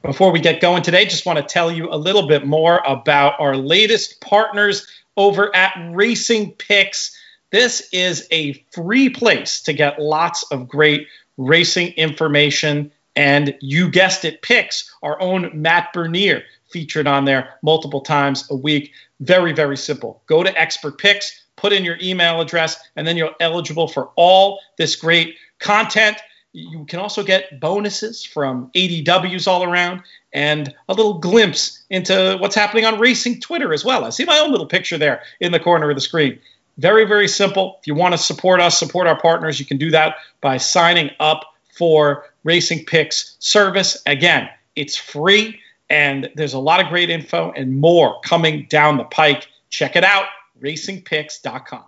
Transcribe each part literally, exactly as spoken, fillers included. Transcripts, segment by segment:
Before we get going today, just want to tell you a little bit more about our latest partners over at Racing Picks. This is a free place to get lots of great racing information. And you guessed it, picks. Our own Matt Bernier featured on there multiple times a week. Very, very simple. Go to Expert Picks, put in your email address, and then you're eligible for all this great content. You can also get bonuses from A D Ws all around and a little glimpse into what's happening on racing Twitter as well. I see my own little picture there in the corner of the screen. Very, very simple. If you want to support us, support our partners, you can do that by signing up for Racing Picks service. Again, it's free, and there's a lot of great info and more coming down the pike. Check it out, racing picks dot com.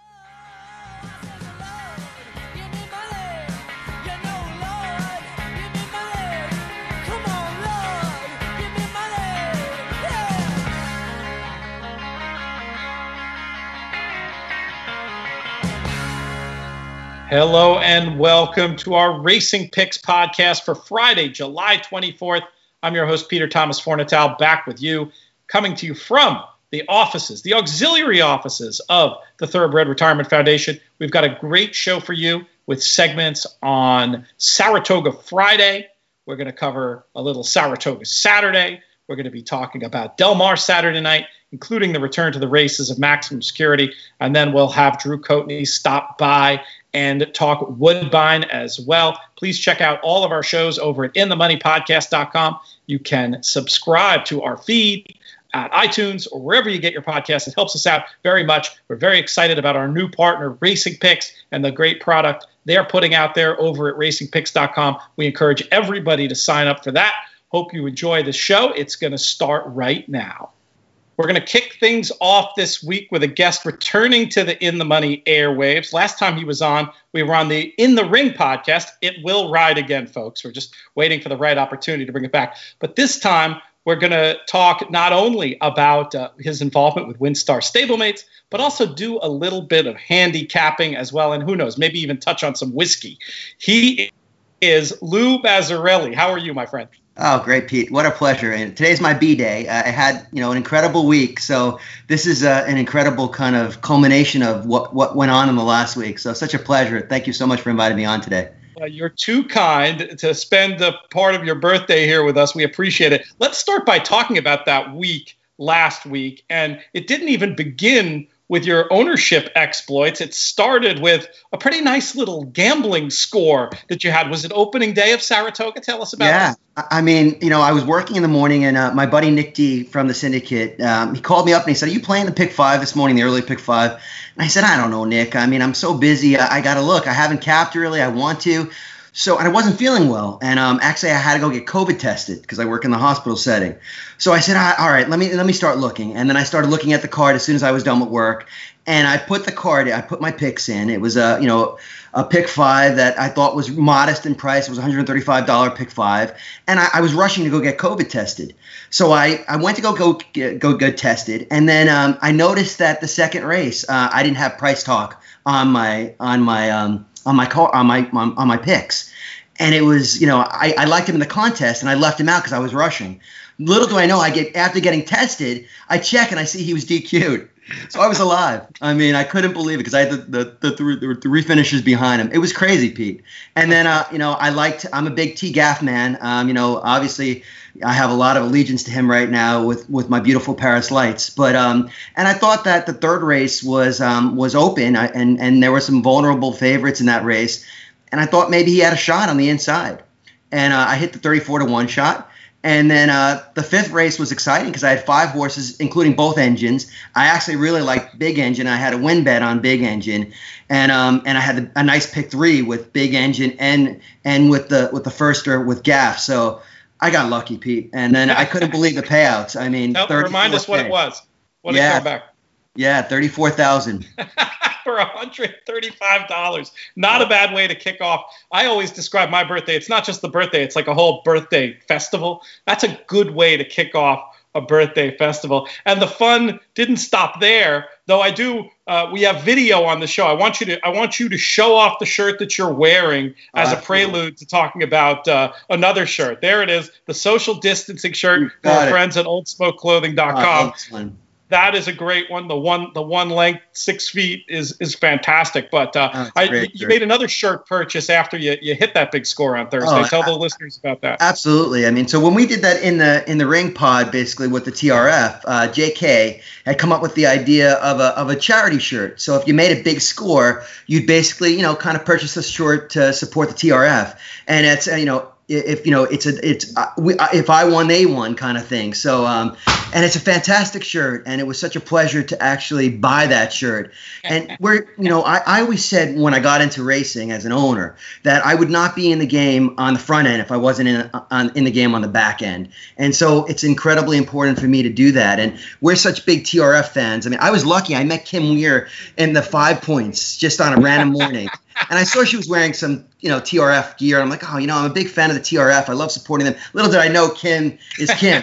Hello and welcome to our Racing Picks podcast for Friday, July twenty-fourth. I'm your host, Peter Thomas Fornatale, back with you, coming to you from the offices, the auxiliary offices of the Thoroughbred Retirement Foundation. We've got a great show for you with segments on Saratoga Friday. We're going to cover a little Saratoga Saturday. We're going to be talking about Del Mar Saturday night, including the return to the races of Maximum Security. And then we'll have Drew Coatney stop by and talk Woodbine as well. Please check out all of our shows over at in the money podcast dot com. You can subscribe to our feed at iTunes or wherever you get your podcasts. It helps us out very much. We're very excited about our new partner, Racing Picks, and the great product they're putting out there over at racing picks dot com. We encourage everybody to sign up for that. Hope you enjoy the show. It's going to start right now. We're going to kick things off this week with a guest returning to the In the Money airwaves. Last time he was on, we were on the In the Ring podcast. It will ride again, folks. We're just waiting for the right opportunity to bring it back. But this time, we're going to talk not only about uh, his involvement with WinStar Stablemates, but also do a little bit of handicapping as well. And who knows, maybe even touch on some whiskey. He is Lou Mazzarelli. How are you, my friend? Oh, great, Pete. What a pleasure. And today's my B-Day. Uh, I had, you know, an incredible week. So this is uh, an incredible kind of culmination of what, what went on in the last week. So such a pleasure. Thank you so much for inviting me on today. Uh, you're too kind to spend a part of your birthday here with us. We appreciate it. Let's start by talking about that week last week. And it didn't even begin with your ownership exploits. It started with a pretty nice little gambling score that you had. Was it opening day of Saratoga? Tell us about yeah. it. Yeah, I mean, you know, I was working in the morning, and uh, my buddy Nick D from the syndicate, um, he called me up and he said, "Are you playing the pick five this morning, the early pick five?" And I said, "I don't know, Nick. I mean, I'm so busy. I, I got to look. I haven't capped really. I want to." So, and I wasn't feeling well. And um, actually, I had to go get COVID tested because I work in the hospital setting. So I said, all right, let me let me start looking. And then I started looking at the card as soon as I was done with work. And I put the card, I put my picks in. It was a, you know, a pick five that I thought was modest in price. It was a one hundred thirty-five dollars pick five. And I, I was rushing to go get COVID tested. So I, I went to go go get, go get tested. And then um, I noticed that the second race, uh, I didn't have price talk on my on my um, on my car on my on, on my picks. And it was, you know, I, I liked him in the contest, and I left him out because I was rushing. Little do I know, I get after getting tested, I check and I see he was D Q'd. So I was alive. I mean, I couldn't believe it because I had the the, the, three, the three finishes behind him. It was crazy, Pete. And then, uh, you know, I liked. I'm a big T Gaff man. Um, you know, obviously, I have a lot of allegiance to him right now with with my beautiful Paris Lights. But um, and I thought that the third race was um was open, I, and and there were some vulnerable favorites in that race. And I thought maybe he had a shot on the inside. And uh, I hit the thirty-four to one shot. And then uh, the fifth race was exciting because I had five horses, including both engines. I actually really liked Big Engine. I had a win bet on Big Engine. And um, and I had a nice pick three with Big Engine and and with the with the firster with Gaff. So I got lucky, Pete. And then I couldn't believe the payouts. I mean, Tell, remind us what it was. What did yeah, it come back? Yeah, thirty-four thousand dollars. For one hundred thirty-five dollars. Not a bad way to kick off. I always describe my birthday. It's not just the birthday. It's like a whole birthday festival. That's a good way to kick off a birthday festival. And the fun didn't stop there. Though I do, uh, we have video on the show. I want you to, I want you to show off the shirt that you're wearing as uh, a prelude to talking about uh, another shirt. There it is, the social distancing shirt for our friends at old smoke clothing dot com. Uh, That is a great one. The one, the one length, six feet is is fantastic. But uh, oh, I, you shirt. made another shirt purchase after you, you hit that big score on Thursday. Oh, Tell I, the listeners about that. Absolutely. I mean, so when we did that in the in the ring pod, basically with the T R F, uh, J K had come up with the idea of a of a charity shirt. So if you made a big score, you'd basically you know kind of purchase a shirt to support the T R F, and it's uh, you know. If you know, it's a it's uh, we, uh, if I won, they won kind of thing. So, um, and it's a fantastic shirt, and it was such a pleasure to actually buy that shirt. And we're, you know, I, I always said when I got into racing as an owner that I would not be in the game on the front end if I wasn't in on in the game on the back end. And so it's incredibly important for me to do that. And we're such big T R F fans. I mean, I was lucky. I met Kim Weir in the Five Points just on a random morning. And I saw she was wearing some, you know, T R F gear. And I'm like, oh, you know, I'm a big fan of the T R F. I love supporting them. Little did I know Kim is Kim.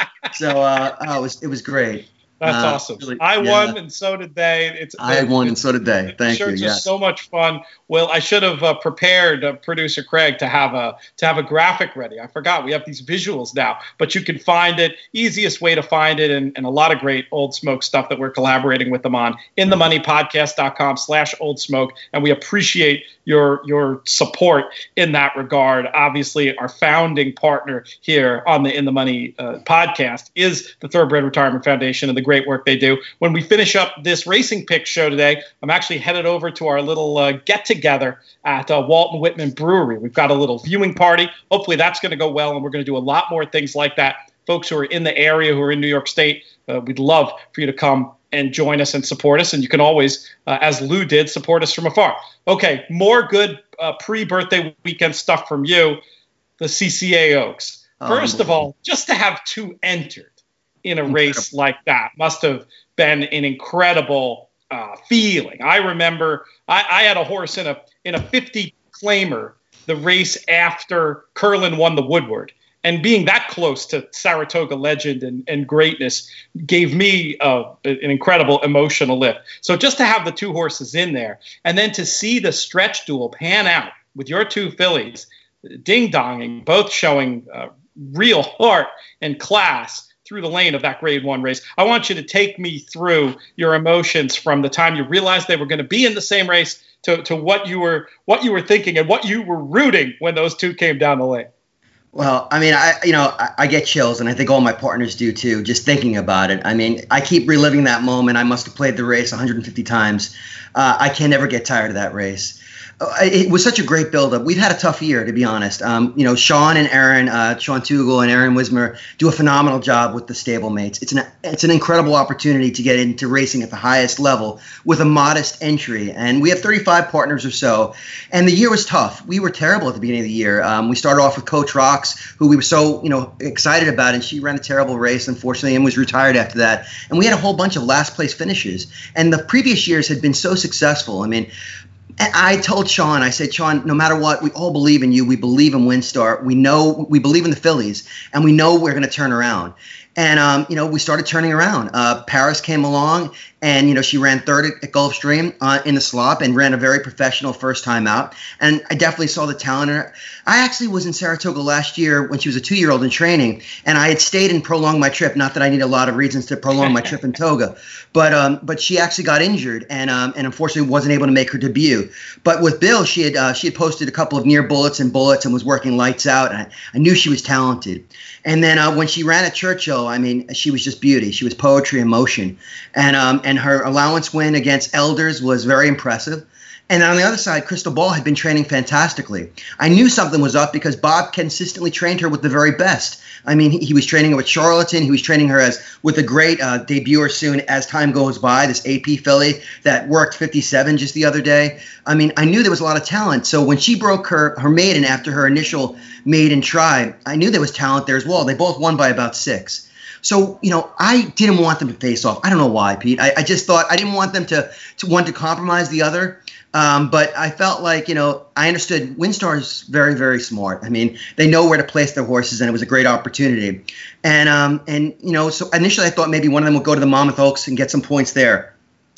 So uh, oh, it was it was great. That's uh, awesome. Really, I yeah. won, and so did they. It's I it, won, and so did they. Thank shirts you. Shirts are so much fun. Well, I should have uh, prepared uh, producer Craig to have a to have a graphic ready. I forgot we have these visuals now, but you can find it. Easiest way to find it, and, and a lot of great Old Smoke stuff that we're collaborating with them on. in the money podcast dot com slash old smoke, and we appreciate your your support in that regard. Obviously, our founding partner here on the In the Money uh, podcast is the Thoroughbred Retirement Foundation and the great work they do. When we finish up this Racing Picks show today, I'm actually headed over to our little uh, get-together at uh, Walton Whitman Brewery. We've got a little viewing party. Hopefully that's going to go well, and we're going to do a lot more things like that. Folks who are in the area, who are in New York State, uh, we'd love for you to come and join us and support us. And you can always, uh, as Lou did, support us from afar. Okay, more good uh, pre-birthday weekend stuff from you, the C C A Oaks. First oh, of all, just to have two entered in a race like that must have been an incredible uh, feeling. I remember I, I had a horse in a in a fifty claimer the race after Curlin won the Woodward. And being that close to Saratoga legend and, and greatness gave me uh, an incredible emotional lift. So just to have the two horses in there and then to see the stretch duel pan out with your two fillies, ding-donging, both showing uh, real heart and class through the lane of that grade one race. I want you to take me through your emotions from the time you realized they were going to be in the same race to, to what you were what you were thinking and what you were rooting when those two came down the lane. Well, I mean, I you know, I, I get chills, and I think all my partners do too, just thinking about it. I mean, I keep reliving that moment. I must have played the race one hundred fifty times. Uh, I can never get tired of that race. It was such a great buildup. We've had a tough year, to be honest. Um, you know, Sean and Aaron, uh, Sean Tugel and Aaron Wismer do a phenomenal job with the stablemates. It's an it's an incredible opportunity to get into racing at the highest level with a modest entry. And we have thirty-five partners or so. And the year was tough. We were terrible at the beginning of the year. Um, we started off with Coach Rocks, who we were so you know excited about, and she ran a terrible race, unfortunately, and was retired after that. And we had a whole bunch of last place finishes. And the previous years had been so successful. I mean. And I told Sean, I said, Sean, no matter what, we all believe in you. We believe in Windstar. We know we believe in the fillies, and we know we're going to turn around. And, um, you know, we started turning around. Uh, Paris came along, and, you know, she ran third at, at Gulfstream uh, in the slop and ran a very professional first time out. And I definitely saw the talent in her. I actually was in Saratoga last year when she was a two-year-old in training, and I had stayed and prolonged my trip. Not that I need a lot of reasons to prolong my trip in Toga, but um, but she actually got injured and um, and unfortunately wasn't able to make her debut. But with Bill, she had uh, she had posted a couple of near bullets and bullets and was working lights out. And I, I knew she was talented. And then uh, when she ran at Churchill, I mean, she was just beauty. She was poetry in motion. And um, and her allowance win against Elders was very impressive. And then on the other side, Crystal Ball had been training fantastically. I knew something was up because Bob consistently trained her with the very best. I mean, he, he was training her with Charlatan. He was training her as with a great uh, debuter soon as time goes by, this A P filly that worked fifty-seven just the other day. I mean, I knew there was a lot of talent. So when she broke her, her maiden after her initial maiden try, I knew there was talent there as well. They both won by about six. So, you know, I didn't want them to face off. I don't know why, Pete. I, I just thought I didn't want them to, to one to compromise the other. Um, but I felt like, you know, I understood Windstar is very, very smart. I mean, they know where to place their horses, and it was a great opportunity. And, um, and you know, so initially I thought maybe one of them would go to the Monmouth Oaks and get some points there.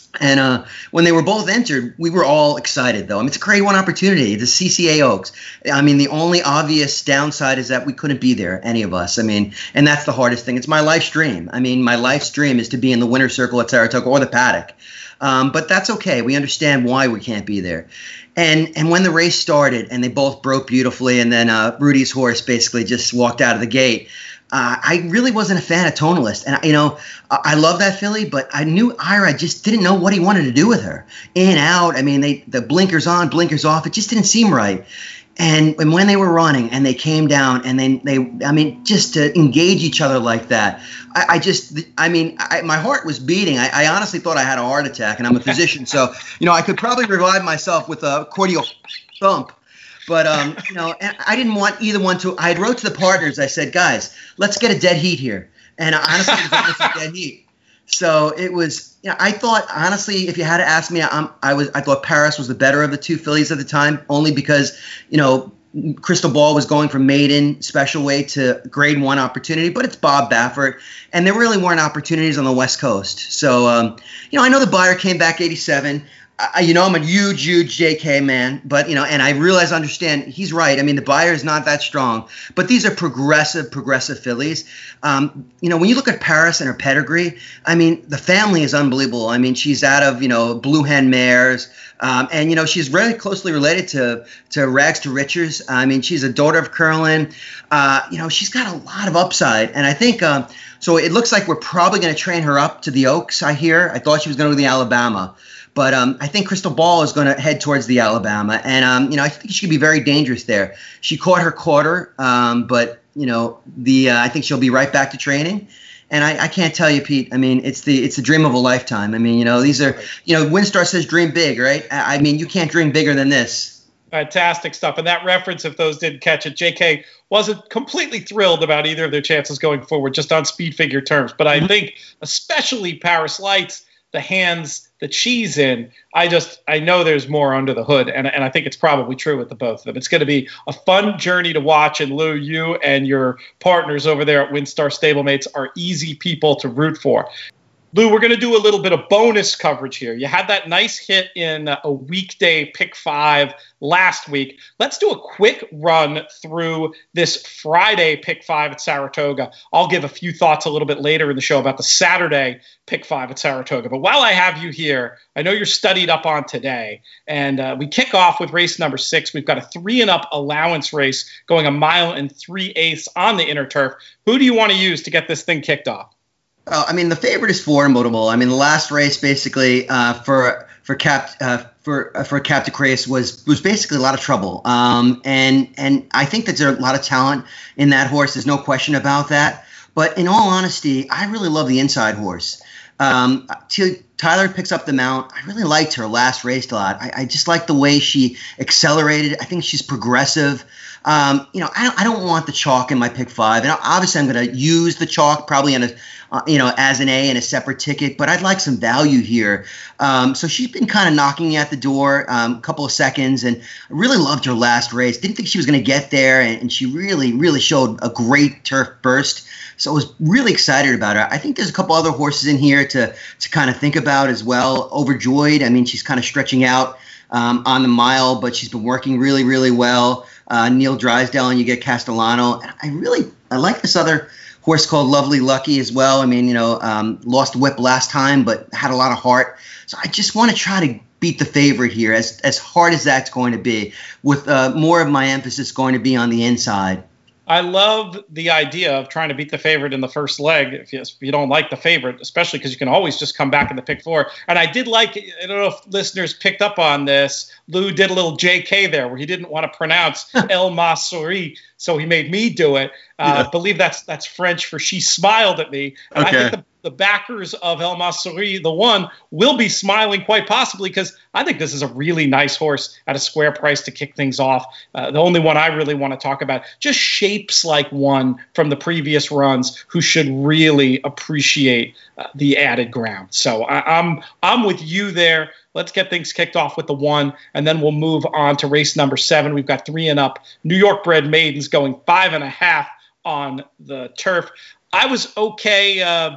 And uh, when they were both entered, we were all excited, though. I mean, it's a grade one opportunity, the C C A Oaks. I mean, the only obvious downside is that we couldn't be there, any of us. I mean, and that's the hardest thing. It's my life's dream. I mean, my life's dream is to be in the winner's circle at Saratoga or the paddock. Um, but that's okay. We understand why we can't be there. And and when the race started and they both broke beautifully, and then uh, Rudy's horse basically just walked out of the gate, Uh, I really wasn't a fan of Tonalist. And, you know, I, I love that filly, but I knew Ira just didn't know what he wanted to do with her. In, out, I mean, they the blinkers on, blinkers off. It just didn't seem right. And, and when they were running and they came down and they, they I mean, just to engage each other like that, I, I just, I mean, I, my heart was beating. I, I honestly thought I had a heart attack, and I'm a physician. So, you know, I could probably revive myself with a cordial thump. But, um, you know, and I didn't want either one to – I had wrote to the partners. I said, guys, let's get a dead heat here. And honestly, it was almost a dead heat. So it was – you know, I thought, honestly, if you had to ask me, I'm, I was I thought Paris was the better of the two fillies at the time, only because, you know, Crystal Ball was going from maiden special weight to grade one opportunity, but it's Bob Baffert, and there really weren't opportunities on the West Coast. So, um, you know, I know the buyer came back eighty-seven. I, you know, I'm a huge, huge J K man, but, you know, and I realize, understand, he's right. I mean, the buyer is not that strong, but these are progressive, progressive fillies. Um, you know, when you look at Paris and her pedigree, I mean, the family is unbelievable. I mean, she's out of, you know, Blue Hen Mares, um, and, you know, she's very closely related to, to Rags to Riches. I mean, she's a daughter of Curlin. Uh, you know, she's got a lot of upside, and I think, um, so it looks like we're probably going to train her up to the Oaks, I hear. I thought she was going to go to the Alabama. But um, I think Crystal Ball is going to head towards the Alabama. And, um, you know, I think she could be very dangerous there. She caught her quarter, um, but, you know, the uh, I think she'll be right back to training. And I, I can't tell you, Pete, I mean, it's the it's the dream of a lifetime. I mean, you know, these are, you know, Windstar says dream big, right? I, I mean, you can't dream bigger than this. Fantastic stuff. And that reference, if those didn't catch it, J K wasn't completely thrilled about either of their chances going forward, just on speed figure terms. But I think especially Paris Lights, the hands that she's in, I just, I know there's more under the hood, and, and I think it's probably true with the both of them. It's going to be a fun journey to watch, and Lou, you and your partners over there at Windstar Stablemates are easy people to root for. Lou, we're going to do a little bit of bonus coverage here. You had that nice hit in a weekday pick five last week. Let's do a quick run through this Friday pick five at Saratoga. I'll give a few thoughts a little bit later in the show about the Saturday pick five at Saratoga. But while I have you here, I know you're studied up on today, and uh, we kick off with race number six. We've got a three and up allowance race going a mile and three eighths on the inner turf. Who do you want to use to get this thing kicked off? Uh, I mean, the favorite is Formidable. I mean, the last race basically uh, for for Cap uh, for uh, for Cap de Crace was was basically a lot of trouble. Um, and and I think that there's a lot of talent in that horse. There's no question about that. But in all honesty, I really love the inside horse. Um, till Tyler picks up the mount. I really liked her last race a lot. I, I just like the way she accelerated. I think she's progressive. Um, you know, I don't, I don't want the chalk in my pick five, and obviously I'm going to use the chalk probably in a, uh, you know, as an A in a separate ticket. But I'd like some value here. Um, so she's been kind of knocking me at the door, um, a couple of seconds, and I really loved her last race. Didn't think she was going to get there, and, and she really, really showed a great turf burst. So I was really excited about her. I think there's a couple other horses in here to to kind of think about as well. Overjoyed. I mean, she's kind of stretching out um, on the mile, but she's been working really, really well. Uh, Neil Drysdale, and you get Castellano. And I really I like this other horse called Lovely Lucky as well. I mean, you know, um, lost whip last time, but had a lot of heart. So I just want to try to beat the favorite here, as as hard as that's going to be, with uh, more of my emphasis going to be on the inside. I love the idea of trying to beat the favorite in the first leg if you, if you don't like the favorite, especially because you can always just come back in the pick four. And I did like, I don't know if listeners picked up on this, Lou did a little J K there where he didn't want to pronounce El Masuri, so he made me do it. Uh, yeah. I believe that's that's French for she smiled at me. And okay. I think the, the backers of El Masuri, the one, will be smiling quite possibly because I think this is a really nice horse at a square price to kick things off. Uh, the only one I really want to talk about just shapes like one from the previous runs who should really appreciate uh, the added ground. So I, I'm I'm with you there. Let's get things kicked off with the one, and then we'll move on to race number seven. We've got three and up New York bred maidens going five and a half on the turf. I was okay uh,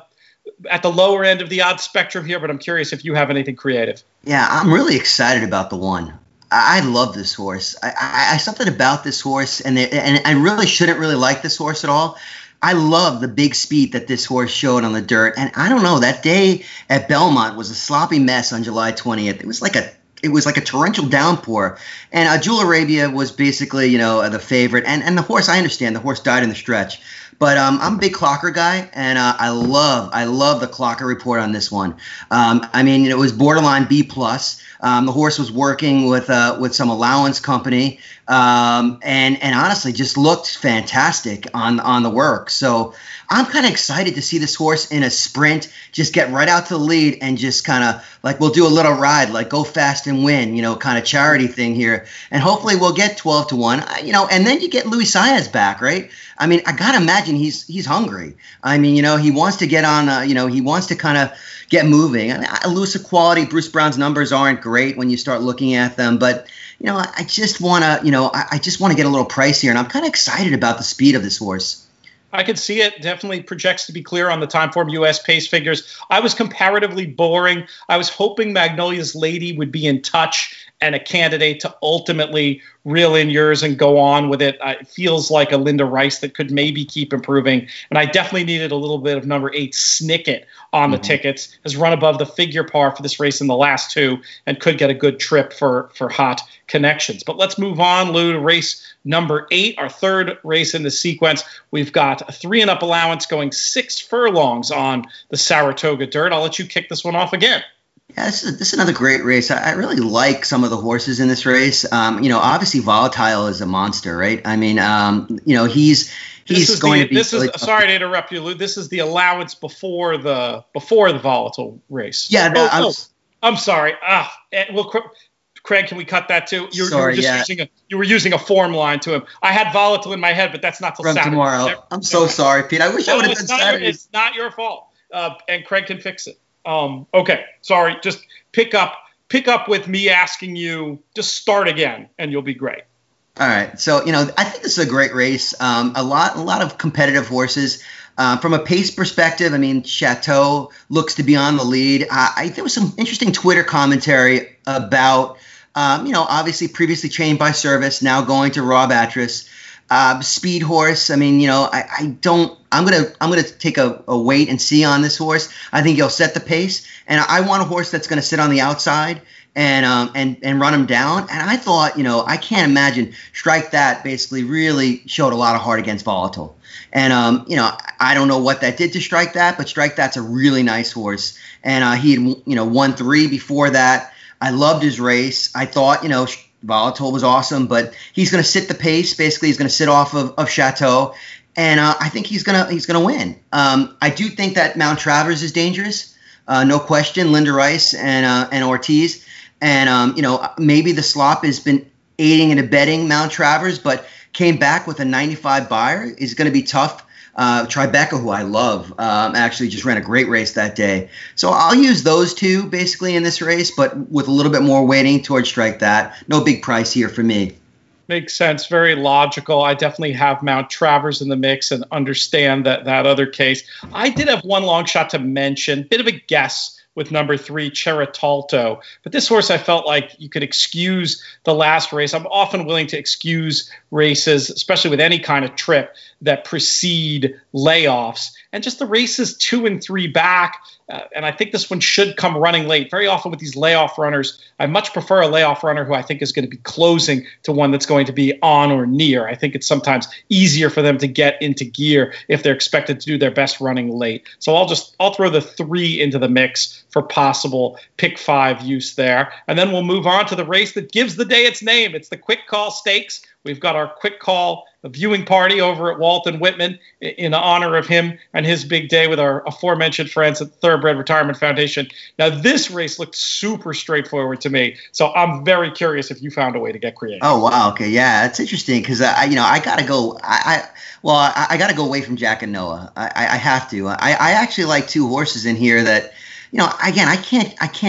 at the lower end of the odds spectrum here, but I'm curious if you have anything creative. Yeah, I'm really excited about the one. I, I love this horse. I, I, I something about this horse, and they, and I really shouldn't really like this horse at all. I love the big speed that this horse showed on the dirt, and I don't know, that day at Belmont was a sloppy mess on July twentieth. It was like a It was like a torrential downpour, and uh, Jewel Arabia was basically, you know, the favorite. And and the horse, I understand, the horse died in the stretch, but um, I'm a big clocker guy, and uh, I love I love the clocker report on this one. Um, I mean, it was borderline B plus. Um, the horse was working with uh, with some allowance company, um, and and honestly, just looked fantastic on on the work. So I'm kind of excited to see this horse in a sprint, just get right out to the lead and just kind of like, we'll do a little ride, like go fast and win, you know, kind of charity thing here. And hopefully we'll get twelve to one, you know, and then you get Luis Saez back, right? I mean, I got to imagine he's he's hungry. I mean, you know, he wants to get on, uh, you know, he wants to kind of get moving. I mean, elusive quality, Bruce Brown's numbers aren't great when you start looking at them, but, you know, I, I just want to, you know, I, I just want to get a little pricier, and I'm kind of excited about the speed of this horse. I could see it. Definitely projects to be clear on the Timeform U S pace figures. I was comparatively boring. I was hoping Magnolia's Lady would be in touch and a candidate to ultimately reel in yours and go on with it. Uh, it feels like a Linda Rice that could maybe keep improving. And I definitely needed a little bit of number eight Snicket on the mm-hmm. tickets. Has run above the figure par for this race in the last two and could get a good trip for, for hot connections. But let's move on, Lou, to race number eight, our third race in the sequence. We've got a three and up allowance going six furlongs on the Saratoga dirt. I'll let you kick this one off again. Yeah, this is, this is another great race. I, I really like some of the horses in this race. Um, you know, obviously Volatile is a monster, right? I mean, um, you know, he's he's going the, to be. This really is sorry to interrupt you, Lou. This is the allowance before the before the Volatile race. Yeah, no, oh, I'm, oh, I'm sorry. Ah, well, Craig, can we cut that too? You, sorry, you were just yeah. using a you were using a form line to him. I had Volatile in my head, but that's not till From Saturday. tomorrow. Never, I'm so never. sorry, Pete. I wish no, I would have done Saturday. It's not your fault, uh, and Craig can fix it. Um, okay, sorry. Just pick up, pick up with me asking you. Just start again, and you'll be great. All right. So you know, I think this is a great race. Um, a lot, a lot of competitive horses. Uh, from a pace perspective, I mean, Chateau looks to be on the lead. Uh, I, there was some interesting Twitter commentary about, um, you know, obviously previously trained by Service, now going to Rob Atras. Uh, speed horse. I mean, you know, I, I don't. I'm gonna I'm gonna take a, a wait and see on this horse. I think he'll set the pace, and I want a horse that's gonna sit on the outside and um and and run him down. And I thought, you know, I can't imagine Strike That basically really showed a lot of heart against Volatile. And um, you know, I don't know what that did to Strike That, but Strike That's a really nice horse, and uh, he had you know won three before that. I loved his race. I thought, you know. Volatile was awesome, but he's going to sit the pace. Basically, he's going to sit off of, of Chateau, and uh, I think he's going to he's going to win. Um, I do think that Mount Travers is dangerous, uh, no question. Linda Rice and uh, and Ortiz, and um, you know maybe the slop has been aiding and abetting Mount Travers, but came back with a ninety-five buyer. Is going to be tough. Uh, Tribeca, who I love, um, actually just ran a great race that day. So I'll use those two basically in this race, but with a little bit more weighting towards Strike That. No big price here for me. Makes sense. Very logical. I definitely have Mount Travers in the mix and understand that that other case. I did have one long shot to mention, bit of a guess with number three, Cheritalto. But this horse, I felt like you could excuse the last race. I'm often willing to excuse races, especially with any kind of trip, that precede layoffs. And just the races two and three back, uh, and I think this one should come running late. Very often with these layoff runners, I much prefer a layoff runner who I think is going to be closing to one that's going to be on or near. I think it's sometimes easier for them to get into gear if they're expected to do their best running late. So I'll just I'll throw the three into the mix for possible pick five use there. And then we'll move on to the race that gives the day its name. It's the Quick Call Stakes. We've got our Quick Call viewing party over at Walton Whitman in honor of him and his big day with our aforementioned friends at the Thoroughbred Retirement Foundation. Now, this race looked super straightforward to me, so I'm very curious if you found a way to get creative. Oh, wow. Okay, yeah, it's interesting because I, you know, I gotta go. I, I well, I, I gotta go away from Jack and Noah. I, I have to. I, I actually like two horses in here that, you know, again, I can't, I can't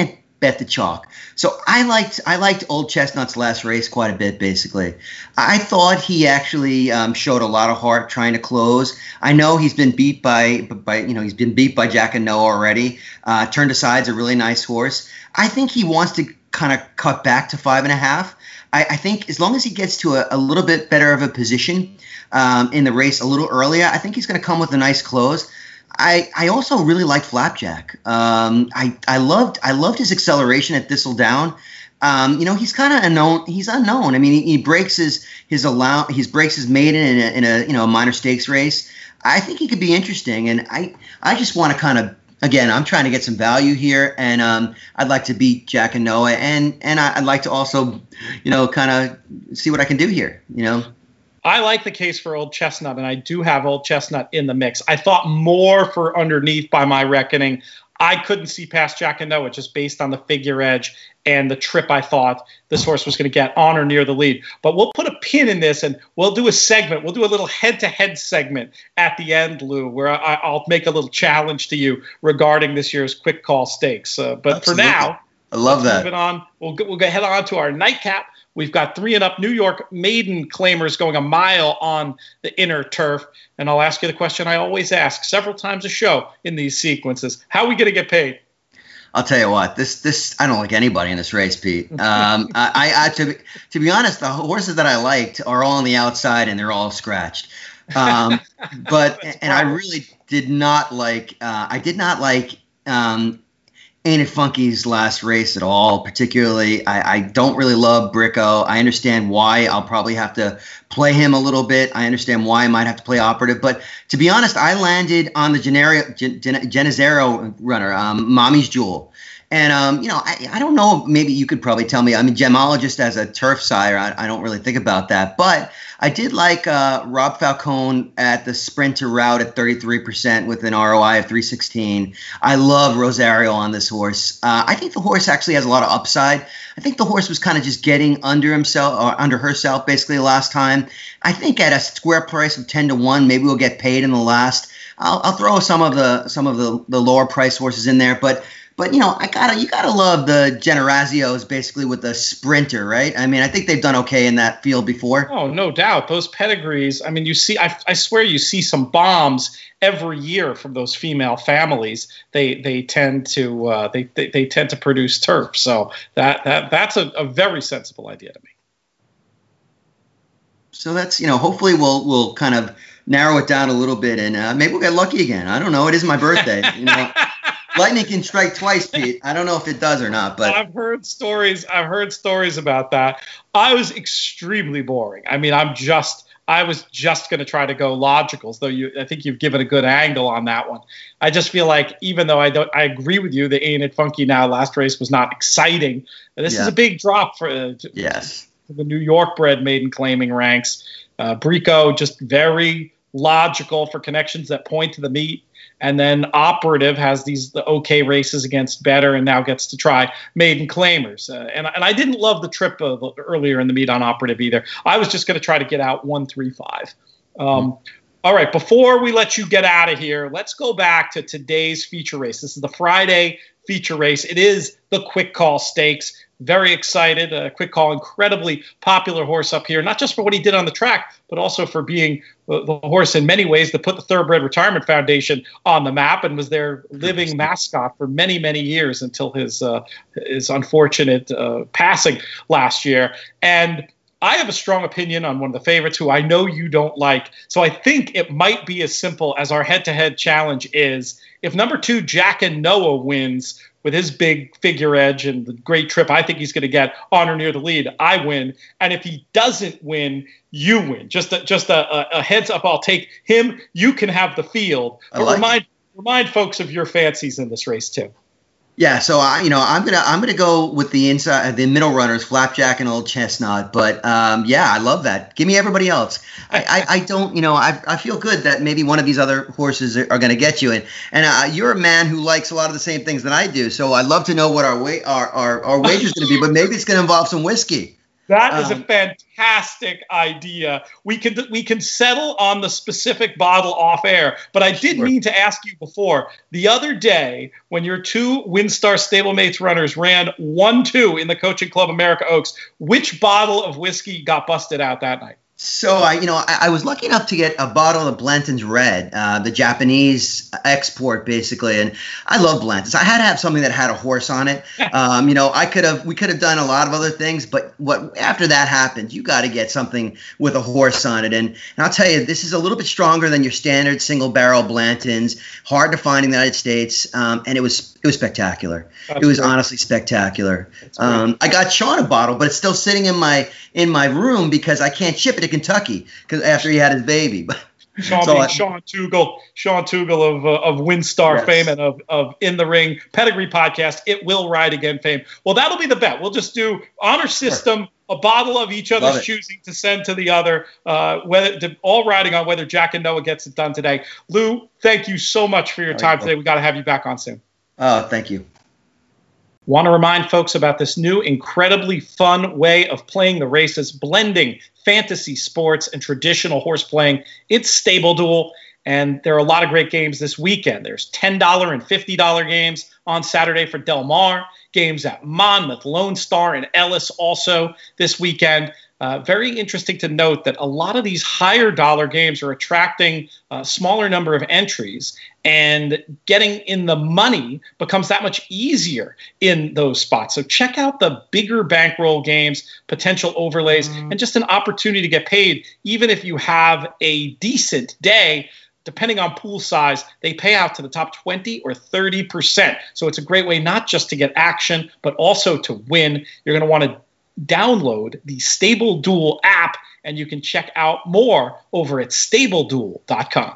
bet the chalk. So I liked I liked Old Chestnut's last race quite a bit. Basically, I thought he actually um, showed a lot of heart trying to close. I know he's been beat by by you know he's been beat by Jack and Noah already. Uh, Turned Aside's a really nice horse. I think he wants to kind of cut back to five and a half. I, I think as long as he gets to a, a little bit better of a position um, in the race a little earlier, I think he's going to come with a nice close. I, I also really like Flapjack. Um, I I loved I loved his acceleration at Thistledown. Um, you know, he's kind of unknown. He's unknown. I mean, he, he breaks his his allow he breaks his maiden in a, in a you know a minor stakes race. I think he could be interesting, and I I just want to kind of again I'm trying to get some value here, and um, I'd like to beat Jack and Noah, and and I, I'd like to also you know kind of see what I can do here. You know. I like the case for Old Chestnut, and I do have Old Chestnut in the mix. I thought more for underneath by my reckoning. I couldn't see past Jack and Noah just based on the figure edge and the trip I thought this horse was going to get on or near the lead. But we'll put a pin in this, and we'll do a segment. We'll do a little head-to-head segment at the end, Lou, where I, I'll make a little challenge to you regarding this year's Quick Call Stakes. Uh, but Absolutely. For now, I love that. Moving on, we'll go, we'll go head on to our nightcap. We've got three and up New York maiden claimers going a mile on the inner turf. And I'll ask you the question I always ask several times a show in these sequences. How are we going to get paid? I'll tell you what, this this I don't like anybody in this race, Pete. Um, I, I to, be, to be honest, the horses that I liked are all on the outside and they're all scratched. Um, but and I really did not like uh, I did not like um, Ain't It Funky's last race at all, particularly. I, I don't really love Bricko. I understand why I'll probably have to play him a little bit. I understand why I might have to play Operative. But to be honest, I landed on the Genera- Gen- Gen- Genesero runner, um, Mommy's Jewel. And, um, you know, I, I don't know. Maybe you could probably tell me. I'm a gemologist as a turf sire. I, I don't really think about that. But I did like uh, Rob Falcone at the Sprinter route at thirty-three percent with an R O I of three sixteen. I love Rosario on this horse. Uh, I think the horse actually has a lot of upside. I think the horse was kind of just getting under himself or under herself basically the last time. I think at a square price of ten to one, maybe we'll get paid in the last. I'll, I'll throw some of the some of the, the lower price horses in there, but. But, you know, I gotta you gotta love the Generazios basically with the Sprinter, right? I mean, I think they've done okay in that field before. Oh, no doubt. Those pedigrees, I mean, you see, I, I swear you see some bombs every year from those female families. They they tend to uh, they, they they tend to produce turf. So that that that's a, a very sensible idea to me. So that's, you know, hopefully we'll we'll kind of narrow it down a little bit, and uh, maybe we'll get lucky again. I don't know. It is my birthday, you know. Lightning can strike twice, Pete. I don't know if it does or not, but I've heard stories. I've heard stories about that. I was extremely boring. I mean, I'm just. I was just going to try to go logicals, though. You, I think you've given a good angle on that one. I just feel like, even though I don't, I agree with you. The Ain't It Funky Now last race was not exciting. This yeah. is a big drop for uh, yes for the New York bred maiden claiming ranks. Uh, Brico just very logical for connections that point to the meet. And then Operative has these the okay races against better and now gets to try maiden claimers. Uh, and, and I didn't love the trip uh, earlier in the meet on Operative either. I was just going to try to get out one three five. Um, mm-hmm. All right, before we let you get out of here, let's go back to today's feature race. This is the Friday feature race. It is the Quick Call Stakes. Very excited. Uh, Quick Call, incredibly popular horse up here, not just for what he did on the track, but also for being uh, the horse in many ways that put the Thoroughbred Retirement Foundation on the map and was their living mascot for many, many years until his uh, his unfortunate uh, passing last year. And I have a strong opinion on one of the favorites who I know you don't like. So I think it might be as simple as our head-to-head challenge is. If number two, Jack and Noah, wins with his big figure edge and the great trip I think he's going to get on or near the lead, I win. And if he doesn't win, you win. Just a, just a, a heads up, I'll take him. You can have the field. But like remind, remind folks of your fancies in this race, too. Yeah, so I, you know, I'm gonna I'm gonna go with the inside, the middle runners, Flapjack and Old Chestnut. But um, yeah, I love that. Give me everybody else. I, I, I don't, you know, I I feel good that maybe one of these other horses are, are gonna get you. And and uh, you're a man who likes a lot of the same things that I do. So I'd love to know what our wa- our our, our wager's gonna be. But maybe it's gonna involve some whiskey. That is Um, a fantastic idea. We can we can settle on the specific bottle off air, but I did Sure. mean to ask you before. The other day, when your two WinStar Stablemates runners ran one two in the Coaching Club America Oaks, which bottle of whiskey got busted out that night? So I, you know, I, I was lucky enough to get a bottle of Blanton's Red, uh, the Japanese export, basically, and I love Blanton's. I had to have something that had a horse on it. Um, you know, I could have, we could have done a lot of other things, but what after that happened, you got to get something with a horse on it. And, and I'll tell you, this is a little bit stronger than your standard single barrel Blanton's. Hard to find in the United States, um, and it was it was spectacular. That's it was great. honestly spectacular. Um, I got Sean a bottle, but it's still sitting in my in my room because I can't ship it to Kentucky because after he had his baby. But Sean, so being I- Sean Tugel, Sean Tugel of uh, of WinStar Yes. fame and of, of In the Ring Pedigree podcast, It Will Ride Again fame. Well, that'll be the bet. We'll just do honor system, a bottle of each Love other's it. choosing to send to the other, uh, whether to, all riding on whether Jack and Noah gets it done today. Lou, thank you so much for your All right, time well. today. We got to have you back on soon. Oh, thank you. Want to remind folks about this new incredibly fun way of playing the races, blending fantasy sports and traditional horse playing. It's Stable Duel, and there are a lot of great games this weekend. There's ten dollars and fifty dollars games on Saturday for Del Mar, games at Monmouth, Lone Star, and Ellis also this weekend. Uh, very interesting to note that a lot of these higher dollar games are attracting a smaller number of entries, and getting in the money becomes that much easier in those spots. So check out the bigger bankroll games, potential overlays, and just an opportunity to get paid. Even if you have a decent day, depending on pool size, they pay out to the top twenty or thirty percent. So it's a great way not just to get action, but also to win. You're going to want to download the Stable Duel app, and you can check out more over at stable duel dot com.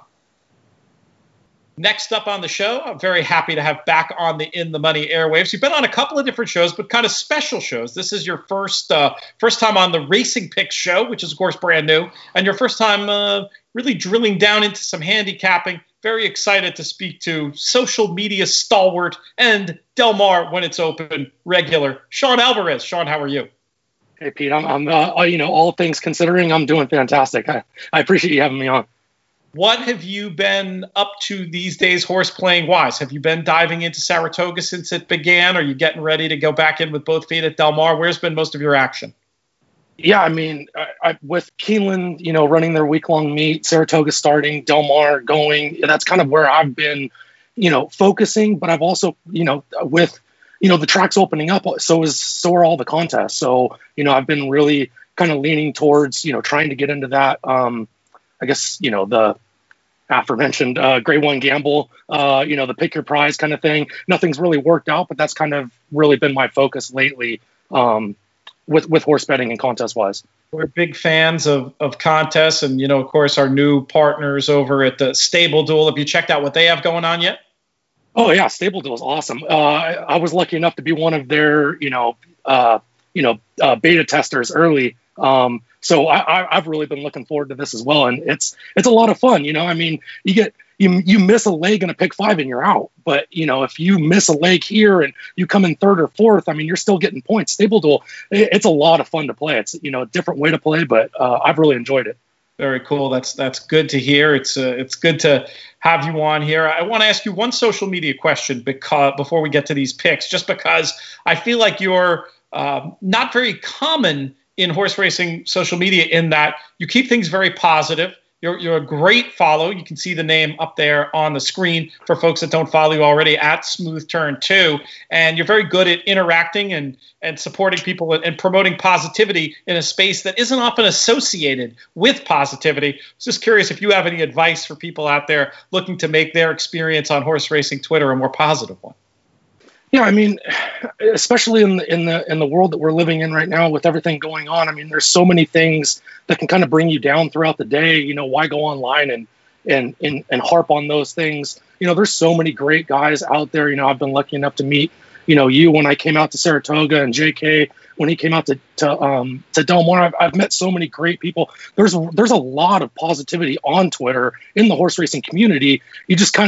Next up on the show, I'm very happy to have back on the In the Money airwaves. You've been on a couple of different shows, but kind of special shows. This is your first uh, first time on the Racing Picks show, which is, of course, brand new, and your first time uh, really drilling down into some handicapping. Very excited to speak to social media stalwart and Del Mar when it's open regular, Sean Alvarez. Sean, how are you? Hey, Pete, I'm, I'm uh, you know, all things considering, I'm doing fantastic. I, I appreciate you having me on. What have you been up to these days, horse playing wise? Have you been diving into Saratoga since it began? Are you getting ready to go back in with both feet at Del Mar? Where's been most of your action? Yeah, I mean, I, I, with Keeneland, you know, running their week-long meet, Saratoga starting, Del Mar going, that's kind of where I've been, you know, focusing. But I've also, you know, with, you know, the tracks opening up, so is so are all the contests. So, you know, I've been really kind of leaning towards, you know, trying to get into that. Um, I guess, you know, the aforementioned uh, grade one gamble, uh, you know, the pick your prize kind of thing. Nothing's really worked out, but that's kind of really been my focus lately um, with, with horse betting and contest wise. We're big fans of, of contests, and, you know, of course, our new partners over at the Stable Duel. Have you checked out what they have going on yet? Oh yeah, Stable Duel is awesome. Uh, I, I was lucky enough to be one of their, you know, uh, you know, uh, beta testers early. Um, so I, I, I've really been looking forward to this as well, and it's it's a lot of fun. You know, I mean, you get you you miss a leg in a pick five and you're out, but you know, if you miss a leg here and you come in third or fourth, I mean, you're still getting points. Stable Duel, it, it's a lot of fun to play. It's, you know, a different way to play, but uh, I've really enjoyed it. Very cool. That's that's good to hear. It's uh, it's good to have you on here. I want to ask you one social media question because before we get to these picks, just because I feel like you're uh, not very common in horse racing social media in that you keep things very positive. You're, you're a great follow. You can see the name up there on the screen for folks that don't follow you already, at Smooth Turn two. And you're very good at interacting and, and supporting people and, and promoting positivity in a space that isn't often associated with positivity. I was just curious if you have any advice for people out there looking to make their experience on horse racing Twitter a more positive one. Yeah, I mean, especially in the in the in the world that we're living in right now with everything going on. I mean, there's so many things that can kind of bring you down throughout the day. You know, why go online and and and and harp on those things? You know, there's so many great guys out there. You know, I've been lucky enough to meet, you know, you when I came out to Saratoga, and J K when he came out to to um to Del Mar. I've, I've met so many great people. There's there's a lot of positivity on Twitter in the horse racing community. You just kind of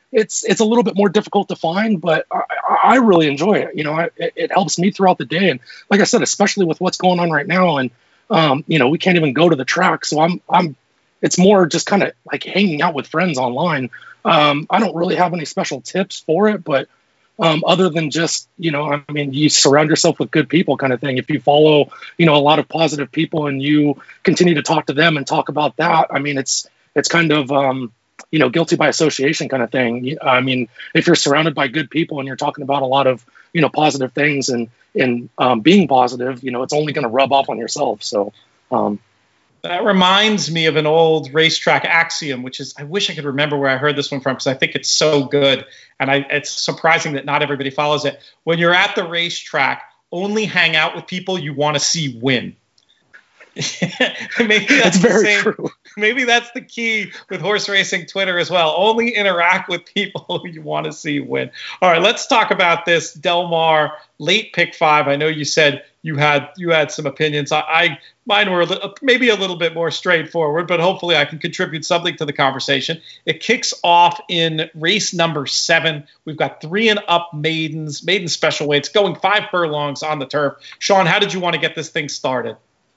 it's it's a little bit more difficult to find, but I, I really enjoy it. You know, I, it, it helps me throughout the day, and like I said, especially with what's going on right now, and um, you know, we can't even go to the track, so I'm I'm. It's more just kind of like hanging out with friends online. Um, I don't really have any special tips for it, but um, other than just, you know, I mean, you surround yourself with good people kind of thing. If you follow, you know, a lot of positive people and you continue to talk to them and talk about that, I mean, it's it's kind of, um, you know, guilty by association kind of thing. I mean, if you're surrounded by good people and you're talking about a lot of, you know, positive things and, and um, being positive, you know, it's only going to rub off on yourself. So, um, that reminds me of an old racetrack axiom, which is, I wish I could remember where I heard this one from because I think it's so good. And I, it's surprising that not everybody follows it. When you're at the racetrack, only hang out with people you want to see win. Maybe that's, that's very same, true. Maybe that's the key with horse racing Twitter as well. Only interact with people you want to see win. All right, let's talk about this Del Mar late pick five. I know you said you had you had some opinions. I, I mine were a li- maybe a little bit more straightforward, but hopefully I can contribute something to the conversation. It kicks off in race number seven. We've got three and up maidens, maiden special weights, going five furlongs on the turf. Sean, how did you want to get this thing started?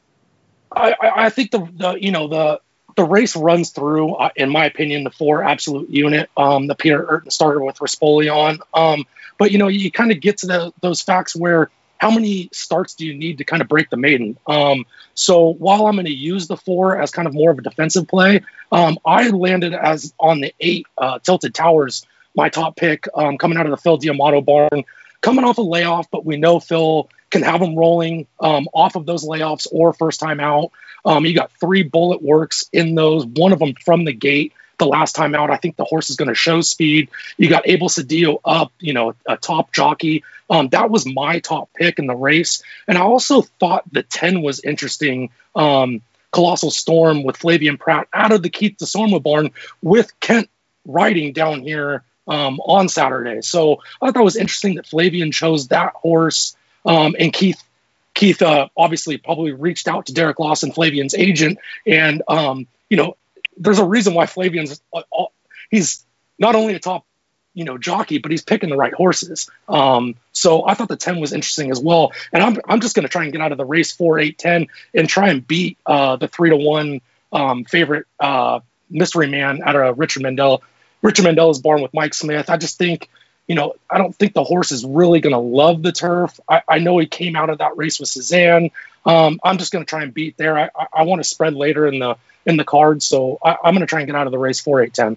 I, I think the, the you know the the race runs through, uh, in my opinion, the four absolute unit. Um, the Peter Eurton started with Rispoli. Um, but you know, you kind of get to the, those facts where how many starts do you need to kind of break the maiden? Um, so while I'm going to use the four as kind of more of a defensive play, um, I landed as on the eight uh, Tilted Towers, my top pick, um, coming out of the Phil D'Amato barn, coming off a layoff, but we know Phil can have them rolling um, off of those layoffs or first time out. Um, you got three bullet works in those, one of them from the gate. The last time out, I think the horse is going to show speed. You got Abel Cedillo up, you know, a top jockey. Um, that was my top pick in the race. And I also thought the ten was interesting. Um, Colossal Storm with Flavian Pratt out of the Keith DeSorma barn with Kent riding down here um, on Saturday. So I thought it was interesting that Flavian chose that horse. Um, and Keith, Keith uh, obviously probably reached out to Derek Lawson, Flavian's agent, and um, you know, there's a reason why Flavian's uh, he's not only a top, you know, jockey, but he's picking the right horses. Um, so I thought the ten was interesting as well, and I'm I'm just going to try and get out of the race four, eight, ten, and try and beat uh, the three to one um, favorite uh, Mystery Man out of Richard Mandel. Richard Mandela's barn with Mike Smith. I just think. You know, I don't think the horse is really going to love the turf. I, I know he came out of that race with Cezanne. Um, I'm just going to try and beat there. I, I, I want to spread later in the in the card, so I, I'm going to try and get out of the race four, eight, ten.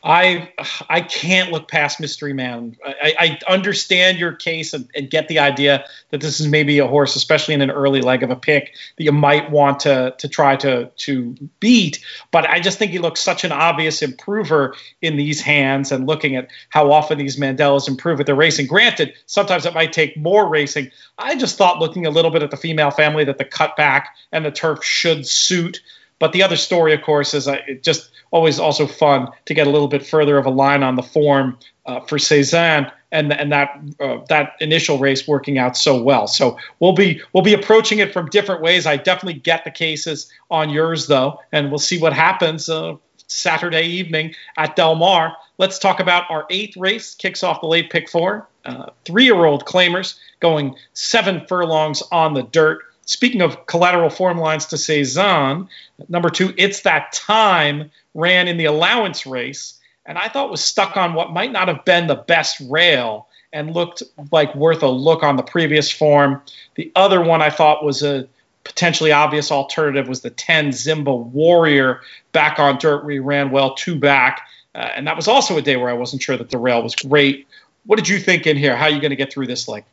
I I can't look past Mystery Man. I, I understand your case and, and get the idea that this is maybe a horse, especially in an early leg of a pick, that you might want to to try to to beat. But I just think he looks such an obvious improver in these hands, and looking at how often these Mandelas improve with their racing. Granted, sometimes it might take more racing. I just thought, looking a little bit at the female family, that the cutback and the turf should suit. But the other story, of course, is uh, it just always also fun to get a little bit further of a line on the form uh, for Cezanne, and and that uh, that initial race working out so well. So we'll be we'll be approaching it from different ways. I definitely get the cases on yours though, and we'll see what happens uh, Saturday evening at Del Mar. Let's talk about our eighth race. Kicks off the late pick four. Uh, three-year-old claimers going seven furlongs on the dirt. Speaking of collateral form lines to Cezanne, number two, It's That Time, ran in the allowance race, and I thought was stuck on what might not have been the best rail and looked like worth a look on the previous form. The other one I thought was a potentially obvious alternative was the ten, Zimba Warrior, back on dirt where he ran well, two back, uh, and that was also a day where I wasn't sure that the rail was great. What did you think in here? How are you going to get through this leg?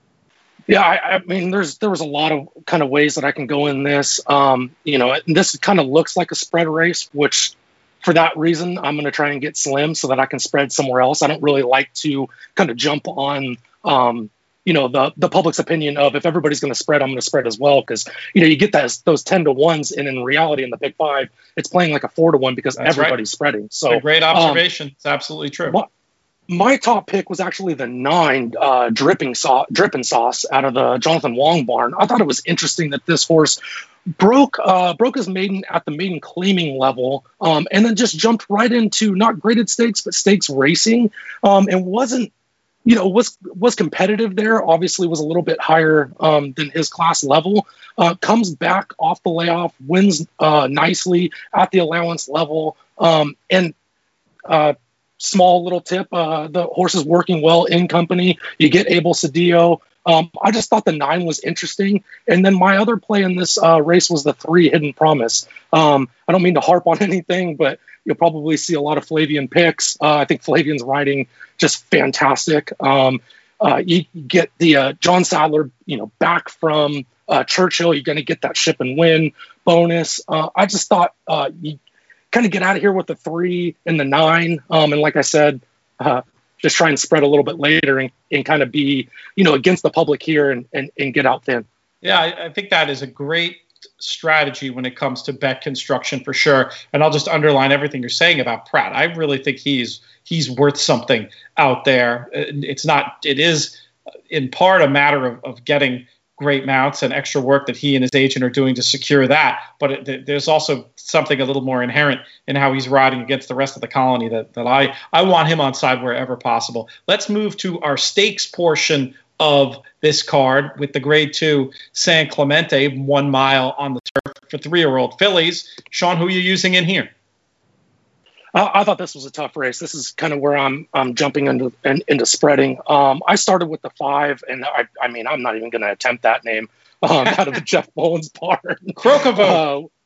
Yeah, I, I mean, there's there was a lot of kind of ways that I can go in this. Um, you know, and this kind of looks like a spread race, which for that reason, I'm going to try and get slim so that I can spread somewhere else. I don't really like to kind of jump on, um, you know, the the public's opinion of if everybody's going to spread, I'm going to spread as well. Because, you know, you get that, those ten to ones, and in reality, in the pick five, it's playing like a four to one because That's everybody's right. spreading. So a great observation. Um, it's absolutely true. What, My top pick was actually the nine uh, dripping sauce, dripping sauce out of the Jonathan Wong barn. I thought it was interesting that this horse broke uh, broke his maiden at the maiden claiming level, um, and then just jumped right into not graded stakes but stakes racing, um, and wasn't, you know, was was competitive there. Obviously, was a little bit higher um, than his class level. Uh, comes back off the layoff, wins uh, nicely at the allowance level, um, and. Uh, Small little tip, uh, the horse is working well in company. You get Abel Cedillo. Um, I just thought the nine was interesting. And then my other play in this uh, race was the three, Hidden Promise. Um, I don't mean to harp on anything, but you'll probably see a lot of Flavian picks. Uh, I think Flavian's riding just fantastic. Um, uh, you get the uh, John Sadler, you know, back from uh, Churchill. You're going to get that ship and win bonus. Uh, I just thought uh, you kind of get out of here with the three and the nine. Um, and like I said, uh, just try and spread a little bit later and, and kind of be, you know, against the public here and, and, and get out thin. Yeah, I, I think that is a great strategy when it comes to bet construction for sure. And I'll just underline everything you're saying about Pratt. I really think he's he's worth something out there. It's not, it is in part a matter of, of getting great mounts and extra work that he and his agent are doing to secure that. But it, there's also something a little more inherent in how he's riding against the rest of the colony that, that I, I want him on side wherever possible. Let's move to our stakes portion of this card with the grade two San Clemente, one mile on the turf for three-year-old fillies. Sean, who are you using in here? Uh, I thought this was a tough race. This is kind of where I'm I'm jumping into in, into spreading. Um, I started with the five, and I I mean I'm not even going to attempt that name um, out of the Jeff Mullins barn. Crocavoke. Uh,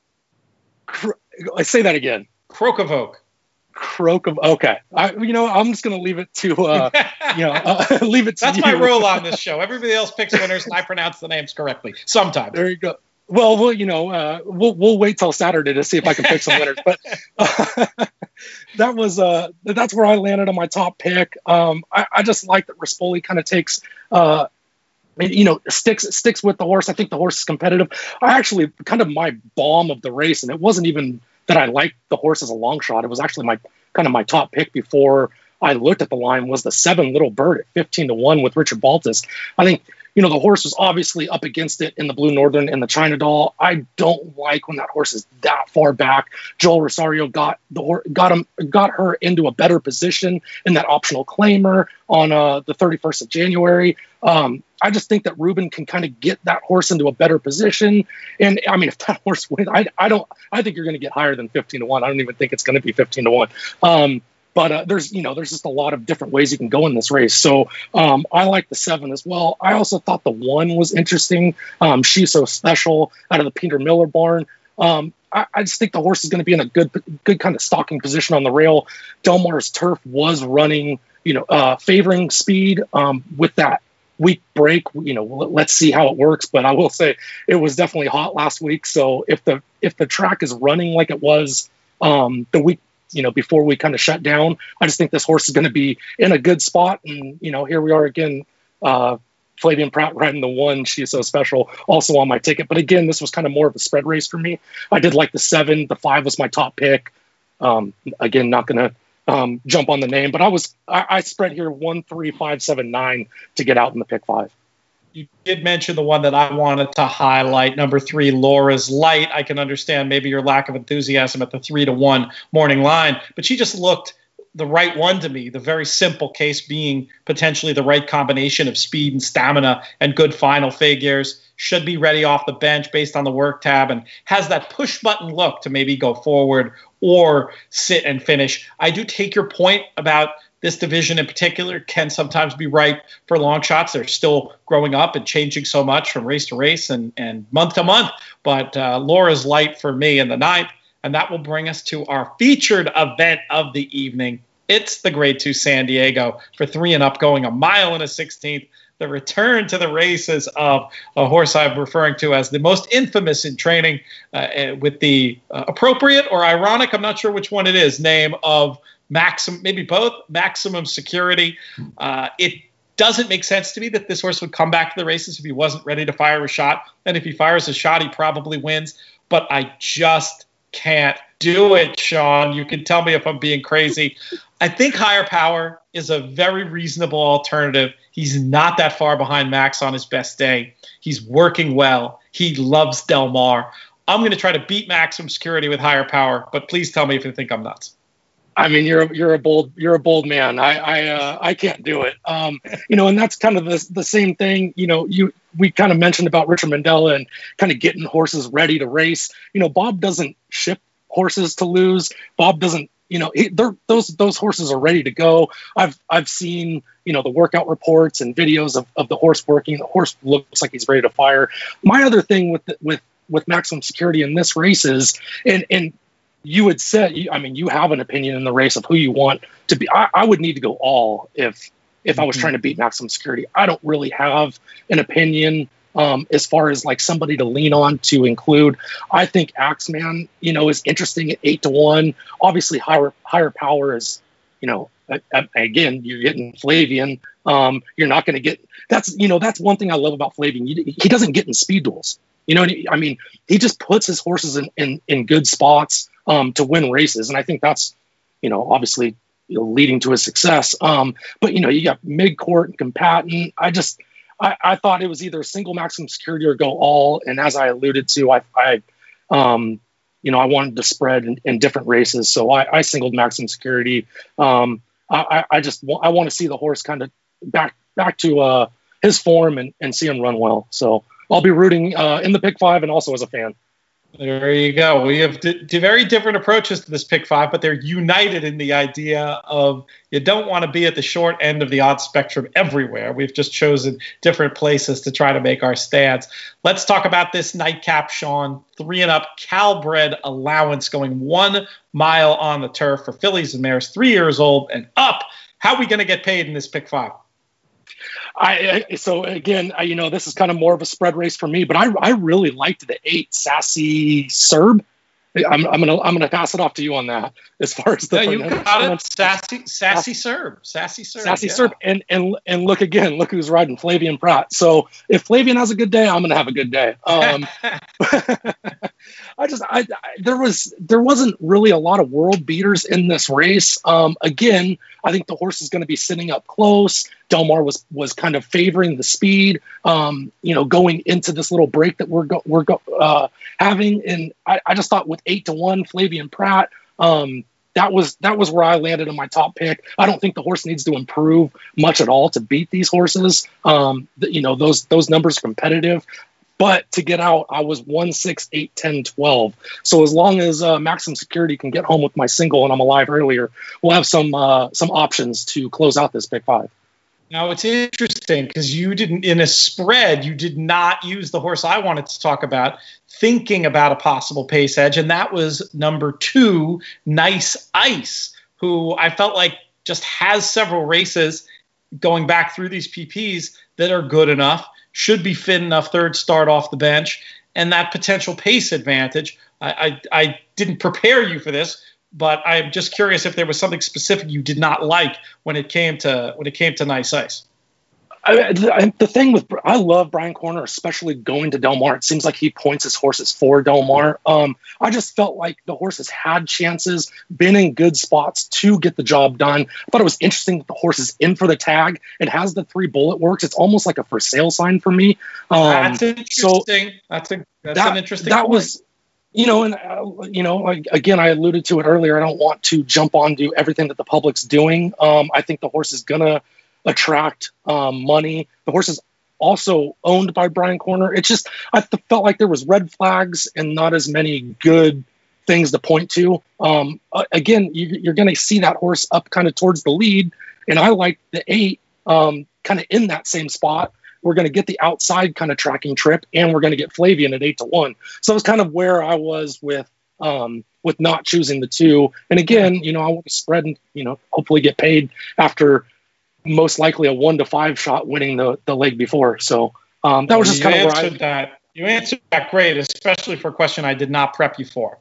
cro- I say that again. Crocavoke. Crocavoke. Okay. I you know I'm just going to leave it to uh, you know uh, leave it to That's you. my rule on this show. Everybody else picks winners, and I pronounce the names correctly sometimes. There you go. Well, we'll, you know, uh, we'll we'll wait till Saturday to see if I can pick some winners. But uh, that was uh, that's where I landed on my top pick. Um, I, I just like that Rispoli kind of takes, uh, you know, sticks sticks with the horse. I think the horse is competitive. I actually kind of my bomb of the race, and it wasn't even that I liked the horse as a long shot. It was actually my kind of my top pick before I looked at the line was the seven Little Bird at fifteen to one with Richard Baltas. I think. You know, the horse was obviously up against it in the Blue Northern and the China Doll. I don't like when that horse is that far back. Joel Rosario got the horse, got him, got her into a better position in that optional claimer on uh, the thirty-first of January. Um, I just think that Ruben can kind of get that horse into a better position. And I mean, if that horse wins, I, I don't, I think you're going to get higher than fifteen to one. I don't even think it's going to be fifteen to one. Um, But uh, there's, you know, there's just a lot of different ways you can go in this race. So um, I like the seven as well. I also thought the one was interesting. Um, She's So Special out of the Peter Miller barn. Um, I, I just think the horse is going to be in a good, good kind of stalking position on the rail. Del Mar's turf was running, you know, uh, favoring speed um, with that week break. You know, let's see how it works. But I will say it was definitely hot last week. So if the if the track is running like it was um, the week. You know, before we kind of shut down, I just think this horse is going to be in a good spot. And, you know, here we are again, uh, Flavian Pratt riding the one. She's So Special also on my ticket. But again, this was kind of more of a spread race for me. I did like the seven. The five was my top pick. Um, again, not going to um, jump on the name, but I was, I, I spread here one, three, five, seven, nine to get out in the pick five. You did mention the one that I wanted to highlight, number three, Laura's Light. I can understand maybe your lack of enthusiasm at the three to one morning line, but she just looked the right one to me. The very simple case being potentially the right combination of speed and stamina and good final figures. Should be ready off the bench based on the work tab and has that push button look to maybe go forward or sit and finish. I do take your point about this division in particular can sometimes be ripe for long shots. They're still growing up and changing so much from race to race and, and month to month. But uh, Laura's Light for me in the ninth. And that will bring us to our featured event of the evening. It's the Grade two San Diego for three and up, going a mile and a sixteenth. The return to the races of a horse I'm referring to as the most infamous in training uh, with the uh, appropriate or ironic, I'm not sure which one it is, name of Maximum, maybe both, Maximum Security. Uh, it doesn't make sense to me that this horse would come back to the races if he wasn't ready to fire a shot. And if he fires a shot, he probably wins. But I just can't do it, Sean. You can tell me if I'm being crazy. I think Higher Power is a very reasonable alternative. He's not that far behind Max on his best day. He's working well. He loves Del Mar. I'm going to try to beat Maximum Security with Higher Power, but please tell me if you think I'm nuts. I mean, you're a, you're a bold you're a bold man. I I uh, I can't do it. Um, you know, and that's kind of the the same thing. You know, you we kind of mentioned about Richard Mandella and kind of getting horses ready to race. You know, Bob doesn't ship horses to lose. Bob doesn't. You know, he, those those horses are ready to go. I've I've seen you know the workout reports and videos of, of the horse working. The horse looks like he's ready to fire. My other thing with the, with with Maximum Security in this race is and and. You had said, I mean, you have an opinion in the race of who you want to be. I, I would need to go all if if I was trying to beat Maximum Security. I don't really have an opinion um, as far as like somebody to lean on to include. I think Axeman, you know, is interesting at eight to one. Obviously, higher higher power is, you know, again, you're getting Flavian. Um, you're not going to get that's you know that's one thing I love about Flavian. He, he doesn't get in speed duels. You know, I mean, he just puts his horses in in, in good spots. Um, to win races. And I think that's, you know, obviously you know, leading to his success. Um, but, you know, you got Midcourt and Combatant. I just, I, I thought it was either single Maximum Security or go all. And as I alluded to, I, I um, you know, I wanted to spread in, in different races. So I, I singled Maximum Security. Um, I, I just, I want to see the horse kind of back, back to uh, his form and, and see him run well. So I'll be rooting uh, in the pick five and also as a fan. There you go. We have d- d- very different approaches to this pick five, but they're united in the idea of you don't want to be at the short end of the odds spectrum everywhere. We've just chosen different places to try to make our stance. Let's talk about this nightcap, Sean. Three and up Calbred allowance going one mile on the turf for fillies and mares three years old and up. How are we going to get paid in this pick five? I, I so again, I, you know, this is kind of more of a spread race for me, but I I really liked the eight Sassy Serb. I'm I'm gonna I'm gonna pass it off to you on that as far as the yeah, you got it. Sassy Sassy Serb, Sassy Serb, Sassy yeah. Serb, and and and look again, look who's riding Flavian Pratt. So if Flavian has a good day, I'm gonna have a good day. Um, I just I, I there was there wasn't really a lot of world beaters in this race. Um, again, I think the horse is going to be sitting up close. Del Mar was was kind of favoring the speed, um, you know, going into this little break that we're go, we're go, uh, having, and I, I just thought with eight to one Flavian Pratt, um, that was that was where I landed on my top pick. I don't think the horse needs to improve much at all to beat these horses. Um, the, you know, those those numbers are competitive. But to get out, I was one, six, eight, ten, twelve. So as long as uh, Maximum Security can get home with my single and I'm alive earlier, we'll have some uh, some options to close out this pick five. Now, it's interesting because you didn't, in a spread, you did not use the horse I wanted to talk about, thinking about a possible pace edge, and that was number two, Nice Ice, who I felt like just has several races going back through these P Ps that are good enough. Should be fit enough third start off the bench, and that potential pace advantage. I, I, I didn't prepare you for this, but I'm just curious if there was something specific you did not like when it came to when it came to Nice Ice. I, the, the thing with I love Brian Corner, especially going to Del Mar. It seems like he points his horses for Del Mar. Um, I just felt like the horses had chances, been in good spots to get the job done. I thought it was interesting that the horse is in for the tag. It has the three bullet works. It's almost like a for sale sign for me. Um, that's interesting. So that's a, that's that, an interesting. That point. was. You know, and, uh, you know, I, again, I alluded to it earlier. I don't want to jump onto everything that the public's doing. Um, I think the horse is going to attract um, money. The horse is also owned by Brian Corner. It's just, I th- felt like there was red flags and not as many good things to point to. Um, uh, again, you, you're going to see that horse up kind of towards the lead. And I like the eight um, kind of in that same spot. We're going to get the outside kind of tracking trip, and we're going to get Flavian at eight to one. So it's kind of where I was with um, with not choosing the two. And again, you know, I want to spread and, you know, hopefully get paid after most likely a one to five shot winning the, the leg before. So um, that was just you kind of where I that. You answered that great, especially for a question I did not prep you for.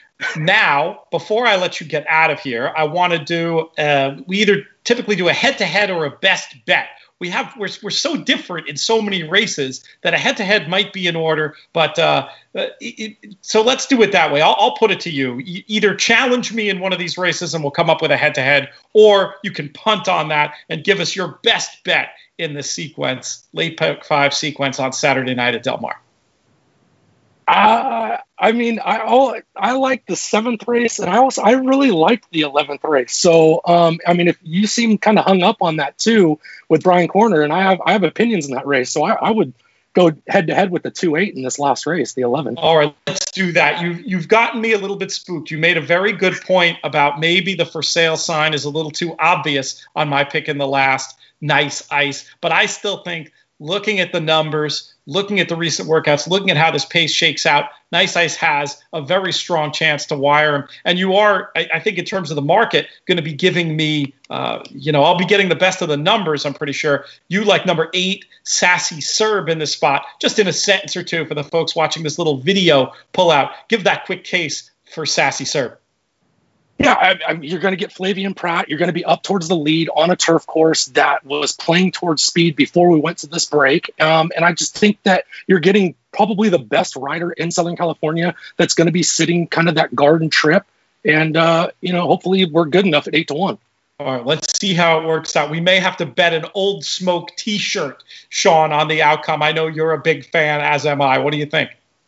Now, before I let you get out of here, I want to do uh, we either typically do a head-to-head or a best bet. We have we're we're so different in so many races that a head-to-head might be in order. But uh, it, it, so let's do it that way. I'll, I'll put it to you. E- either challenge me in one of these races and we'll come up with a head-to-head, or you can punt on that and give us your best bet in the sequence, late pick five sequence on Saturday night at Del Mar. Uh, I mean, I all I like the seventh race, and I also I really liked the eleventh race. So, um, I mean, if you seem kind of hung up on that too with Brian Corner, and I have I have opinions in that race, so I, I would go head to head with the two eight in this last race, the eleven. All right, let's do that. You've you've gotten me a little bit spooked. You made a very good point about maybe the for sale sign is a little too obvious on my pick in the last, Nice Ice, but I still think, looking at the numbers, looking at the recent workouts, looking at how this pace shakes out, Nice Ice has a very strong chance to wire him. And you are, I, I think in terms of the market, going to be giving me, uh, you know, I'll be getting the best of the numbers, I'm pretty sure. You like number eight, Sassy Serb in this spot. Just in a sentence or two for the folks watching this little video pull out, give that quick case for Sassy Serb. Yeah, I, I, you're going to get Flavien Prat. You're going to be up towards the lead on a turf course that was playing towards speed before we went to this break. Um, and I just think that you're getting probably the best rider in Southern California that's going to be sitting kind of that garden trip. And, uh, you know, hopefully we're good enough at eight to one. All right, let's see how it works out. We may have to bet an Old Smoke T-shirt, Sean, on the outcome. I know you're a big fan, as am I. What do you think?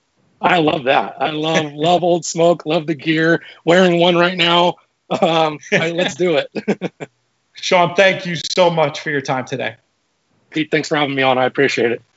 I love that. I love love Old Smoke, love the gear. Wearing one right now. Um, I, let's do it. Sean, thank you so much for your time today. Pete, thanks for having me on. I appreciate it.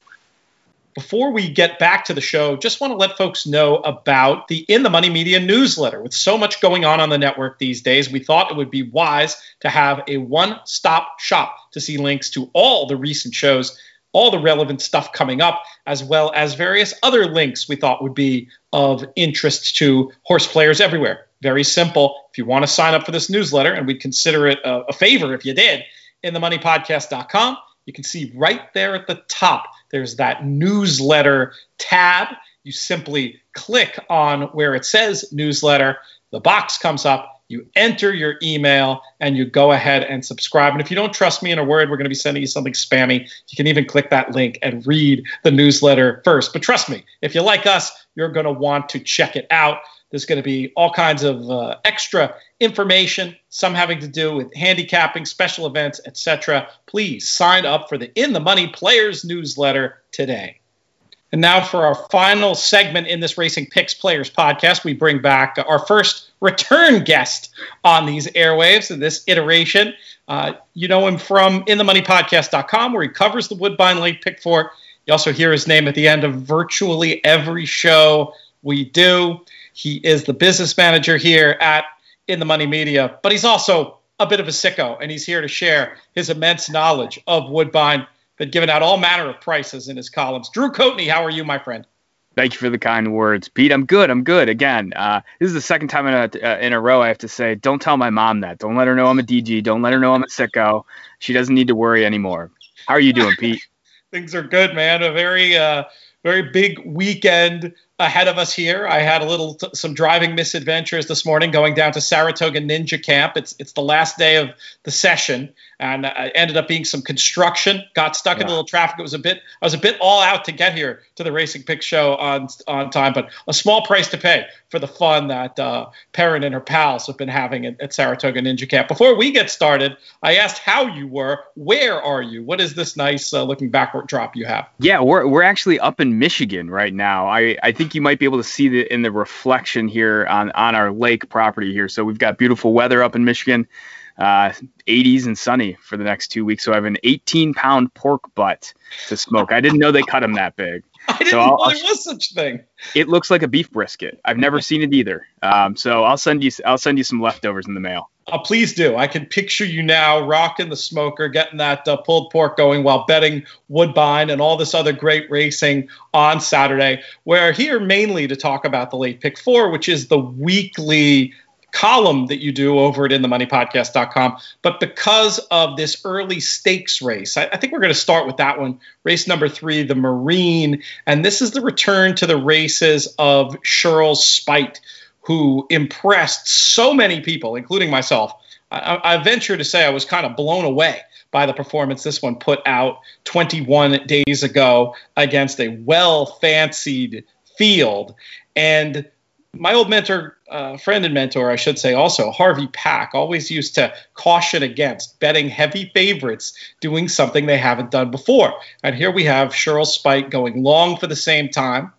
Before we get back to the show, just want to let folks know about the In the Money Media newsletter. With so much going on on the network these days, we thought it would be wise to have a one-stop shop to see links to all the recent shows, all the relevant stuff coming up, as well as various other links we thought would be of interest to horse players everywhere. Very simple. If you want to sign up for this newsletter, and we'd consider it a, a favor if you did, in the money podcast dot com, you can see right there at the top, there's that newsletter tab. You simply click on where it says newsletter. The box comes up. You enter your email and you go ahead and subscribe. And if you don't trust me in a word, we're going to be sending you something spammy. You can even click that link and read the newsletter first. But trust me, if you like us, you're going to want to check it out. There's going to be all kinds of uh, extra information, some having to do with handicapping, special events, et cetera. Please sign up for the In the Money Players newsletter today. And now for our final segment in this Racing Picks Players podcast, we bring back our first return guest on these airwaves in this iteration. Uh, you know him from in the money podcast dot com, where he covers the Woodbine Late Pick Four. You also hear his name at the end of virtually every show we do. He is the business manager here at In the Money Media, but he's also a bit of a sicko, and he's here to share his immense knowledge of Woodbine. Been giving out all manner of prices in his columns. Drew Coatney, how are you, my friend? Thank you for the kind words, Pete. I'm good. I'm good. Again, uh, this is the second time in a, uh, in a row I have to say, don't tell my mom that. Don't let her know I'm a D G. Don't let her know I'm a sicko. She doesn't need to worry anymore. How are you doing, Pete? Things are good, man. A very, uh, very big weekend ahead of us here. I had a little, t- some driving misadventures this morning going down to Saratoga Ninja Camp. It's it's the last day of the session, and I ended up being some construction. Got stuck yeah. in a little traffic. It was a bit. I was a bit all out to get here to the Racing Pick Show on on time, but a small price to pay for the fun that uh, Perrin and her pals have been having at, at Saratoga Ninja Camp. Before we get started, I asked how you were. Where are you? What is this nice uh, looking backward drop you have? Yeah, we're we're actually up in Michigan right now. I I think you might be able to see the in the reflection here on on our lake property here. So we've got beautiful weather up in Michigan. Uh, eighties and sunny for the next two weeks. So I have an eighteen pound pork butt to smoke. I didn't know they cut them that big. I didn't so know I'll, there was such thing. It looks like a beef brisket. I've never seen it either. Um, so I'll send you, I'll send you some leftovers in the mail. Uh, please do. I can picture you now rocking the smoker, getting that uh, pulled pork going while betting Woodbine and all this other great racing on Saturday. We're here mainly to talk about the Late Pick Four, which is the weekly column that you do over at in the money podcast dot com. But because of this early stakes race, I, I think we're going to start with that one. Race number three, the Marine. And this is the return to the races of Shirl's Spite, who impressed so many people, including myself. I, I venture to say I was kind of blown away by the performance this one put out twenty-one days ago against a well-fancied field. And my old mentor, uh, friend and mentor, I should say also, Harvey Pack, always used to caution against betting heavy favorites doing something they haven't done before. And here we have Shirl's Spite going long for the same time.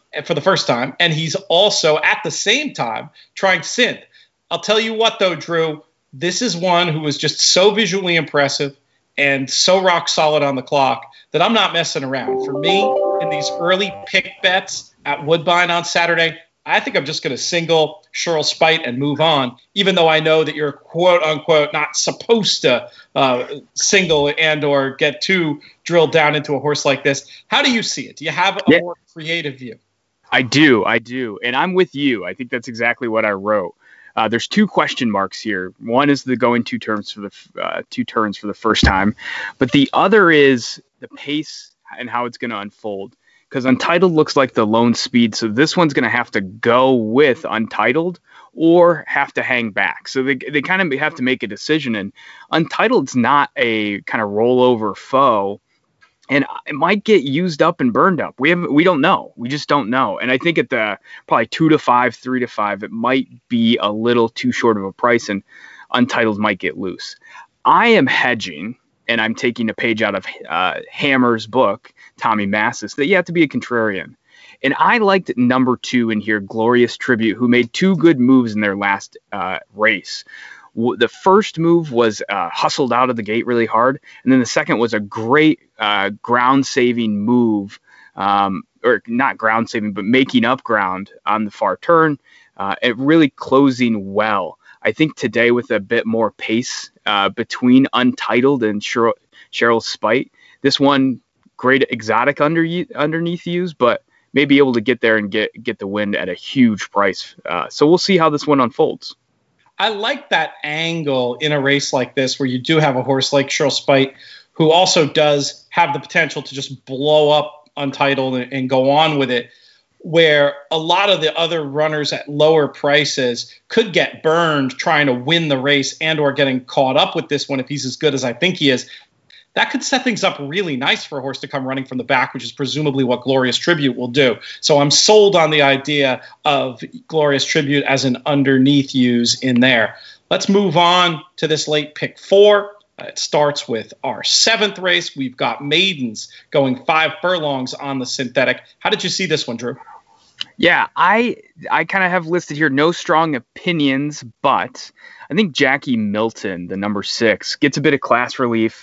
for the first time, and he's also at the same time trying Synth. I'll tell you what, though, Drew, this is one who was just so visually impressive and so rock solid on the clock that I'm not messing around. For me, in these early pick bets at Woodbine on Saturday, I think I'm just going to single Cheryl Spite and move on, even though I know that you're quote unquote not supposed to uh, single and or get too drilled down into a horse like this. How do you see it? Do you have a yeah. more creative view? I do. I do. And I'm with you. I think that's exactly what I wrote. Uh, there's two question marks here. One is the going two turns for the uh, two turns for the first time, but the other is the pace and how it's going to unfold. Because Untitled looks like the lone speed, so this one's going to have to go with Untitled or have to hang back. So they they kind of have to make a decision. And Untitled's not a kind of rollover foe, and it might get used up and burned up. We have we don't know. We just don't know. And I think at the probably two to five, three to five, it might be a little too short of a price, and Untitled might get loose. I am hedging, and I'm taking a page out of uh, Hammer's book, Tommy Massis, that you have to be a contrarian. And I liked number two in here, Glorious Tribute, who made two good moves in their last uh, race. W- the first move was uh, hustled out of the gate really hard. And then the second was a great uh, ground-saving move, um, or not ground-saving, but making up ground on the far turn, uh, and really closing well. I think today with a bit more pace uh, between Untitled and Cheryl, Cheryl Spite, this one great exotic under, underneath use, but may be able to get there and get get the win at a huge price. Uh, so we'll see how this one unfolds. I like that angle in a race like this where you do have a horse like Cheryl Spite who also does have the potential to just blow up Untitled and, and go on with it, where a lot of the other runners at lower prices could get burned trying to win the race and or getting caught up with this one if he's as good as I think he is. That could set things up really nice for a horse to come running from the back, which is presumably what Glorious Tribute will do. So I'm sold on the idea of Glorious Tribute as an underneath use in there. Let's move on to this late pick four. Uh, it starts with our seventh race. We've got Maidens going five furlongs on the synthetic. How did you see this one, Drew? Yeah, I I kind of have listed here no strong opinions, but I think Jackie Milton, the number six, gets a bit of class relief.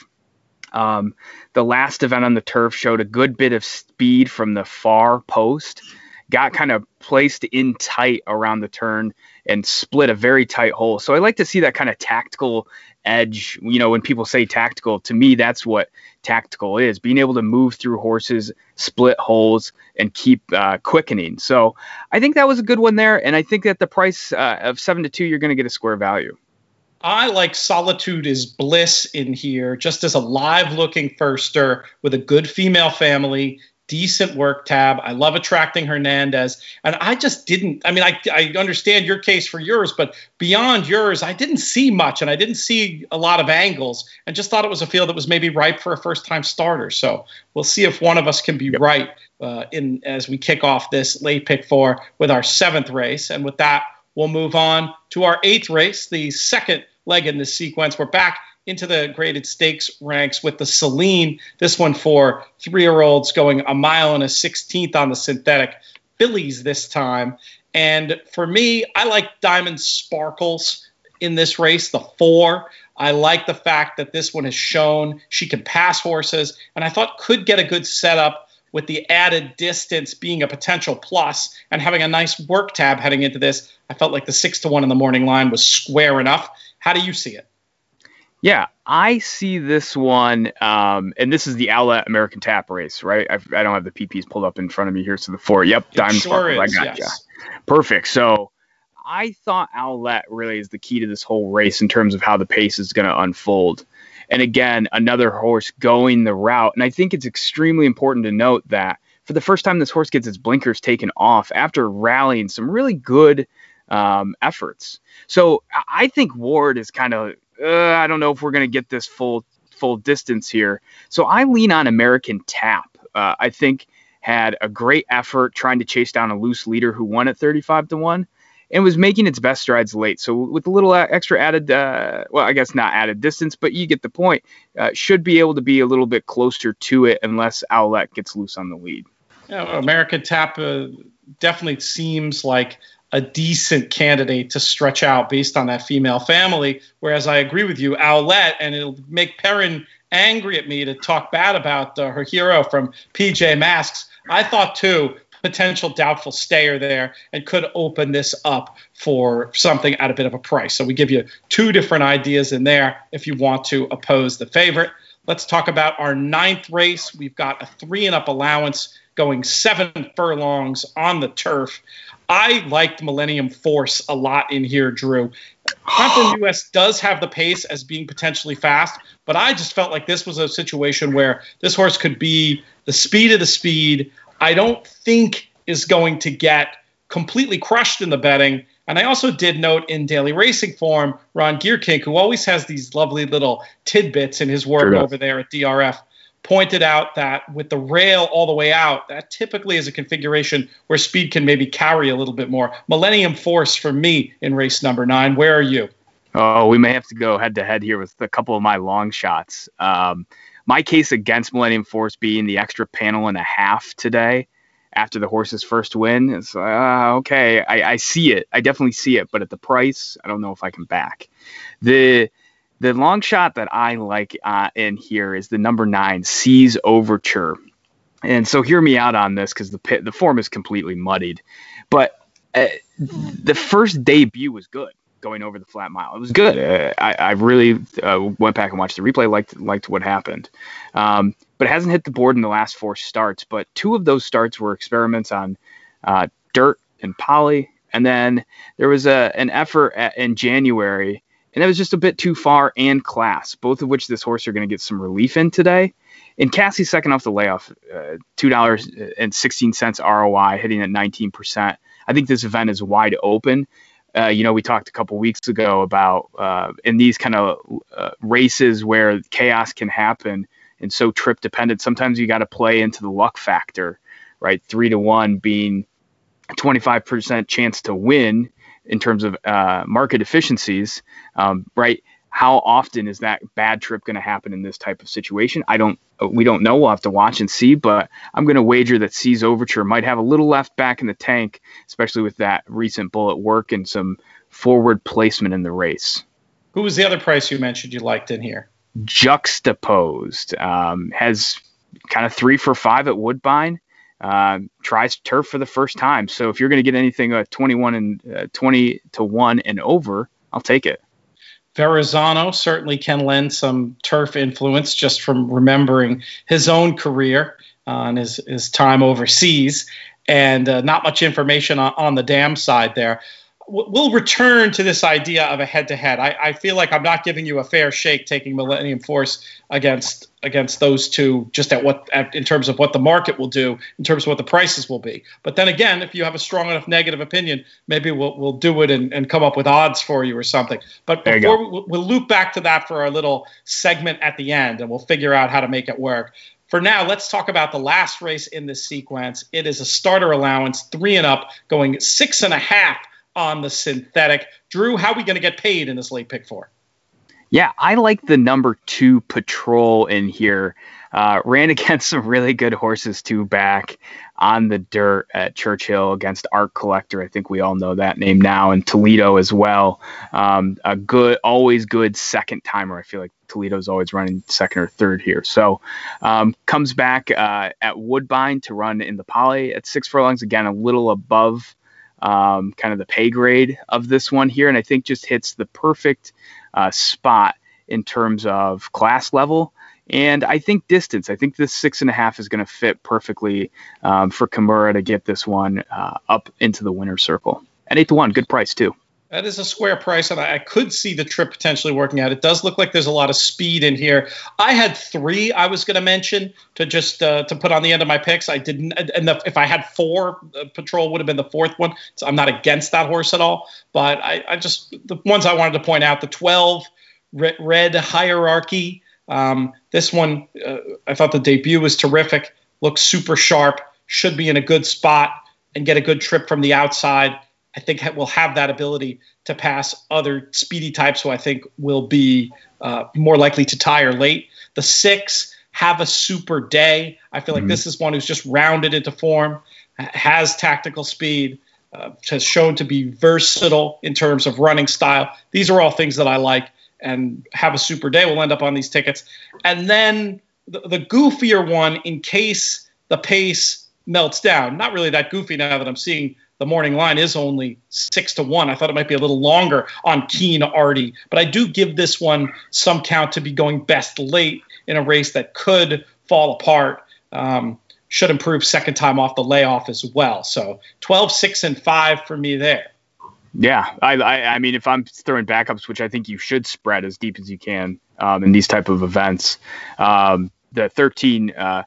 Um, the last event on the turf showed a good bit of speed from the far post, got kind of placed in tight around the turn and split a very tight hole. So I like to see that kind of tactical edge. You know, when people say tactical, to me, that's what tactical is, being able to move through horses, split holes, and keep uh, quickening. So I think that was a good one there. And I think that the price uh, of seven to two, you're going to get a square value. I like Solitude is Bliss in here, just as a live-looking firster with a good female family, decent work tab. I love Attracting Hernandez. And I just didn't – I mean, I, I understand your case for yours, but beyond yours, I didn't see much, and I didn't see a lot of angles, and just thought it was a field that was maybe ripe for a first-time starter. So we'll see if one of us can be yep. right uh, in as we kick off this late pick four with our seventh race. And with that, we'll move on to our eighth race, the second leg in this sequence. We're back into the graded stakes ranks with the Celine. This one for three-year-olds going a mile and a sixteenth on the synthetic. Fillies this time. And for me, I like Diamond Sparkles in this race, the four. I like the fact that this one has shown she can pass horses, and I thought could get a good setup with the added distance being a potential plus and having a nice work tab heading into this. I felt like the six to one in the morning line was square enough. How do you see it? Yeah, I see this one, um, and this is the Owlette American Tap race, right? I've, I don't have the P Ps pulled up in front of me here, so the four. Yep, it Diamond sure Sparkles. Is, I got yes. you. Perfect. So I thought Owlette really is the key to this whole race in terms of how the pace is going to unfold. And again, another horse going the route. And I think it's extremely important to note that for the first time, this horse gets its blinkers taken off after rallying some really good um, efforts. So I think Ward is kind of, uh, I don't know if we're going to get this full full distance here. So I lean on American Tap. Uh, I think had a great effort trying to chase down a loose leader who won at thirty-five to one and was making its best strides late. So with a little extra added, uh, well, I guess not added distance, but you get the point, uh, should be able to be a little bit closer to it unless Owlette gets loose on the lead. Yeah, American Tap, uh, definitely seems like a decent candidate to stretch out based on that female family. Whereas I agree with you, Owlette, and it'll make Perrin angry at me to talk bad about uh, her hero from P J Masks. I thought too, potential doubtful stayer there, and could open this up for something at a bit of a price. So we give you two different ideas in there if you want to oppose the favorite. Let's talk about our ninth race. We've got a three and up allowance going seven furlongs on the turf. I liked Millennium Force a lot in here, Drew. Confident U S does have the pace as being potentially fast, but I just felt like this was a situation where this horse could be the speed of the speed. I don't think is going to get completely crushed in the betting. And I also did note in Daily Racing Form, Ron Gearkink, who always has these lovely little tidbits in his work sure over there at D R F, pointed out that with the rail all the way out, that typically is a configuration where speed can maybe carry a little bit more. Millennium Force for me in race number nine. Where are you? Oh, we may have to go head to head here with a couple of my long shots. Um, my case against Millennium Force being the extra panel and a half today after the horse's first win is uh, okay. I, I see it. I definitely see it. But at the price, I don't know if I can back. The The long shot that I like uh, in here is the number nine, Seas Overture. And so hear me out on this because the pit, the form is completely muddied. But uh, the first debut was good going over the flat mile. It was good. Uh, I, I really uh, went back and watched the replay, liked, liked what happened. Um, but it hasn't hit the board in the last four starts. But two of those starts were experiments on uh, dirt and poly. And then there was a, an effort at, in January, and it was just a bit too far and class, both of which this horse are going to get some relief in today. And Cassie's second off the layoff, uh, two dollars and sixteen cents R O I, hitting at nineteen percent. I think this event is wide open. Uh, you know, we talked a couple weeks ago about uh, in these kind of uh, races where chaos can happen and so trip dependent, sometimes you got to play into the luck factor, right? Three to one being a twenty-five percent chance to win in terms of uh, market efficiencies, um, right? How often is that bad trip going to happen in this type of situation? I don't, we don't know. We'll have to watch and see, but I'm going to wager that Seas Overture might have a little left back in the tank, especially with that recent bullet work and some forward placement in the race. Who was the other price you mentioned you liked in here? Juxtaposed, um, has kind of three for five at Woodbine. Uh, tries turf for the first time. So if you're going to get anything uh, twenty-one and uh, twenty to one and over, I'll take it. Verrazano certainly can lend some turf influence just from remembering his own career uh, and his, his time overseas, and uh, not much information on, on the dam side there. We'll return to this idea of a head-to-head. I, I feel like I'm not giving you a fair shake taking Millennium Force against against those two, just at what at, in terms of what the market will do, in terms of what the prices will be. But then again, if you have a strong enough negative opinion, maybe we'll we'll do it and, and come up with odds for you or something. But before we, we'll loop back to that for our little segment at the end, and we'll figure out how to make it work. For now, let's talk about the last race in this sequence. It is a starter allowance, three and up, going six and a half on the synthetic. Drew, how are we going to get paid in this late pick four? Yeah, I like the number two Patrol in here. Uh, ran against some really good horses two back on the dirt at Churchill against Art Collector. I think we all know that name now, and Toledo as well. Um, a good, always good second timer. I feel like Toledo's always running second or third here. So um, comes back uh, at Woodbine to run in the poly at six furlongs. Again, a little above Um, kind of the pay grade of this one here, and I think just hits the perfect uh, spot in terms of class level, and I think distance. I think this six and a half is going to fit perfectly um, for Kimura to get this one uh, up into the winner's circle. At eight to one, good price too. That is a square price, and I could see the trip potentially working out. It does look like there's a lot of speed in here. I had three I was going to mention to just uh, to put on the end of my picks. I didn't, and the, if I had four, uh, Patrol would have been the fourth one. So I'm not against that horse at all. But I, I just the ones I wanted to point out: the twelve Red, red Hierarchy. Um, this one, uh, I thought the debut was terrific. Looks super sharp. Should be in a good spot and get a good trip from the outside. I think we'll have that ability to pass other speedy types who I think will be uh, more likely to tire late. The six, Have a Super Day. I feel like mm-hmm. this is one who's just rounded into form. has tactical speed, uh, has shown to be versatile in terms of running style. These are all things that I like, and Have a Super Day will end up on these tickets. And then the, the goofier one, in case the pace melts down. Not really that goofy now that I'm seeing the morning line is only six to one. I thought it might be a little longer on Keen Artie, but I do give this one some count to be going best late in a race that could fall apart. Um, should improve second time off the layoff as well. So twelve, six, and five for me there. Yeah, I, I, I mean, if I'm throwing backups, which I think you should spread as deep as you can um, in these type of events, um, the thirteen uh,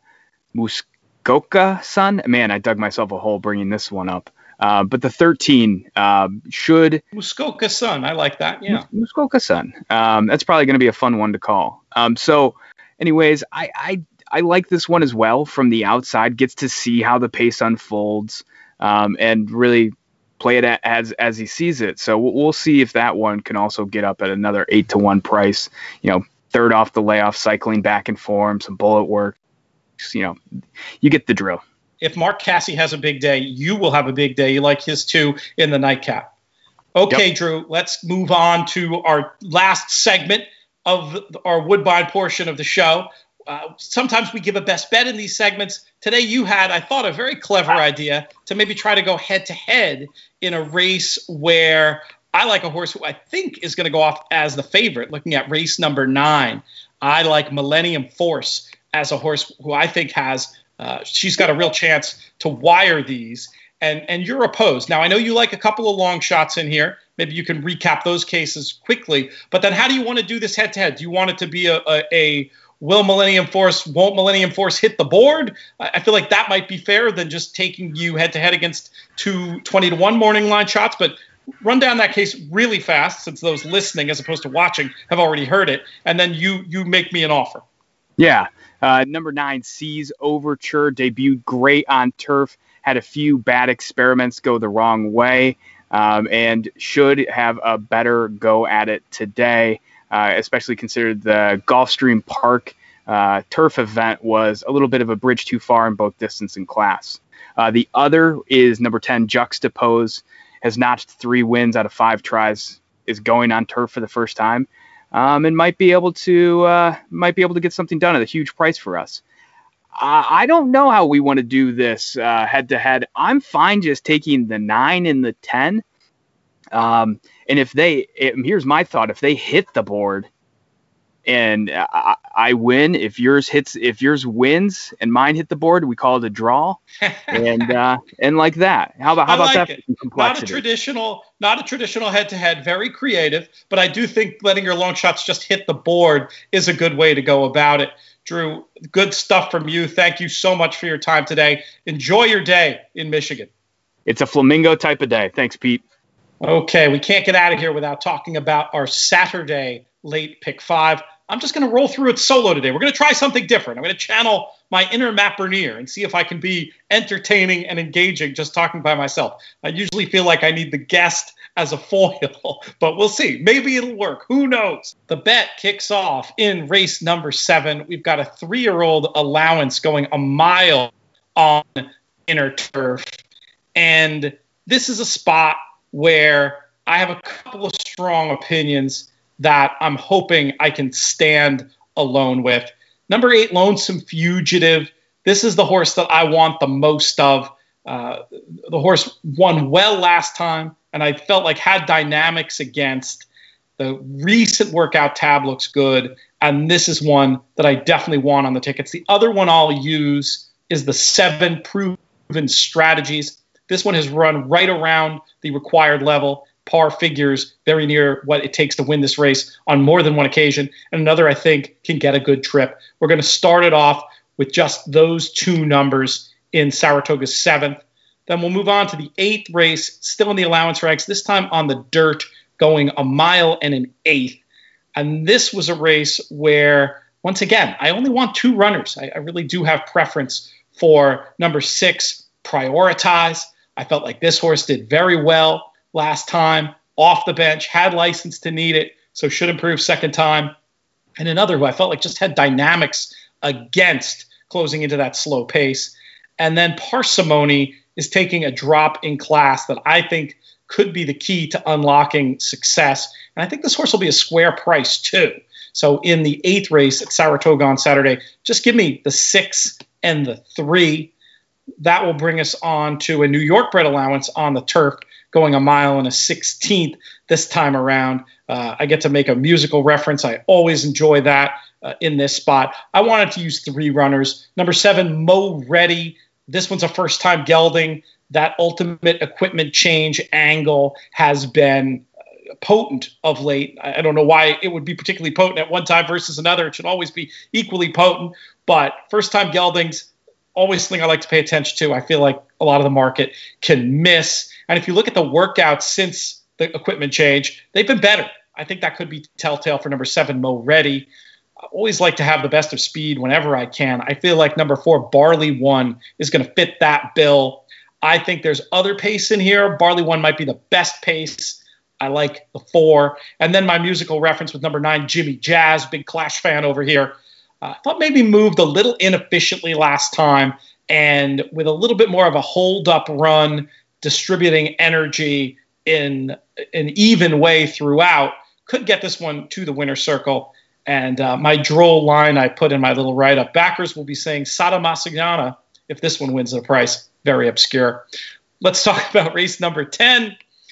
Muskoka Sun, man, I dug myself a hole bringing this one up. Uh, but the thirteen uh, should Muskoka Sun, I like that. Yeah, Muskoka Sun. Um, that's probably going to be a fun one to call. Um, so, anyways, I, I I like this one as well. From the outside, gets to see how the pace unfolds um, and really play it as as he sees it. So we'll, we'll see if that one can also get up at another eight to one price. You know, third off the layoff, cycling back and form, some bullet work. You know, you get the drill. If Mark Casse has a big day, you will have a big day. You like his too in the nightcap. Okay, yep. Drew, let's move on to our last segment of our Woodbine portion of the show. Uh, sometimes we give a best bet in these segments. Today you had, I thought, a very clever idea to maybe try to go head-to-head in a race where I like a horse who I think is going to go off as the favorite, looking at race number nine. I like Millennium Force as a horse who I think has Uh, she's got a real chance to wire these, and and you're opposed. Now, I know you like a couple of long shots in here. Maybe you can recap those cases quickly. But then how do you want to do this head-to-head? Do you want it to be a, a, a will Millennium Force, won't Millennium Force hit the board? I, I feel like that might be fairer than just taking you head-to-head against two twenty to one morning line shots. But run down that case really fast, since those listening as opposed to watching have already heard it, and then you you make me an offer. Yeah. Uh, number nine, Seas Overture, debuted great on turf, had a few bad experiments go the wrong way, um, and should have a better go at it today, uh, especially considered the Gulfstream Park uh, turf event was a little bit of a bridge too far in both distance and class. Uh, the other is number ten, Juxtapose, has notched three wins out of five tries, is going on turf for the first time. Um, and might be able to uh, might be able to get something done at a huge price for us. Uh, I don't know how we want to do this uh, head to head. I'm fine just taking the nine and the ten. Um, and if they, it, here's my thought: if they hit the board, and I, I win, if yours hits, if yours wins and mine hit the board, we call it a draw, and uh, and like that. How about how about like that? It. Not a traditional, not a traditional head-to-head. Very creative, but I do think letting your long shots just hit the board is a good way to go about it. Drew, good stuff from you. Thank you so much for your time today. Enjoy your day in Michigan. It's a flamingo type of day. Thanks, Pete. Okay, we can't get out of here without talking about our Saturday late pick five. I'm just going to roll through it solo today. We're going to try something different. I'm going to channel my inner Matt Bernier and see if I can be entertaining and engaging just talking by myself. I usually feel like I need the guest as a foil, but we'll see. Maybe it'll work. Who knows? The bet kicks off in race number seven. We've got a three-year-old allowance going a mile on inner turf. And this is a spot where I have a couple of strong opinions that I'm hoping I can stand alone with. Number eight, Lonesome Fugitive. This is the horse that I want the most of. Uh, the horse won well last time, and I felt like had dynamics against. The recent workout tab looks good, and this is one that I definitely want on the tickets. The other one I'll use is the seven Proven Strategies. This one has run right around the required level. Par figures very near what it takes to win this race on more than one occasion. And another, I think, can get a good trip. We're going to start it off with just those two numbers in Saratoga's seventh. Then we'll move on to the eighth race, still in the allowance ranks, this time on the dirt, going a mile and an eighth. And this was a race where, once again, I only want two runners. I, I really do have preference for number six, Prioritize. I felt like this horse did very well last time, off the bench, had license to need it, so should improve second time. And another who I felt like just had dynamics against closing into that slow pace. And then Parsimony is taking a drop in class that I think could be the key to unlocking success. And I think this horse will be a square price too. So in the eighth race at Saratoga on Saturday, just give me the six and the three. That will bring us on to a New York bred allowance on the turf, going a mile and a sixteenth this time around. Uh, I get to make a musical reference. I always enjoy that uh, in this spot. I wanted to use three runners. Number seven, Mo Ready. This one's a first-time gelding. That ultimate equipment change angle has been potent of late. I don't know why it would be particularly potent at one time versus another. It should always be equally potent. But first-time geldings, always something I like to pay attention to. I feel like a lot of the market can miss. And if you look at the workouts since the equipment change, they've been better. I think that could be telltale for number seven, Mo Ready. I always like to have the best of speed whenever I can. I feel like number four, Barley One, is going to fit that bill. I think there's other pace in here. Barley One might be the best pace. I like the four. And then my musical reference with number nine, Jimmy Jazz, big Clash fan over here. I uh, thought maybe moved a little inefficiently last time, and with a little bit more of a hold-up run, distributing energy in an even way throughout, could get this one to the winner's circle. And uh, my droll line I put in my little write-up, backers will be saying Sada Masignana if this one wins the price. Very obscure. Let's talk about race number ten.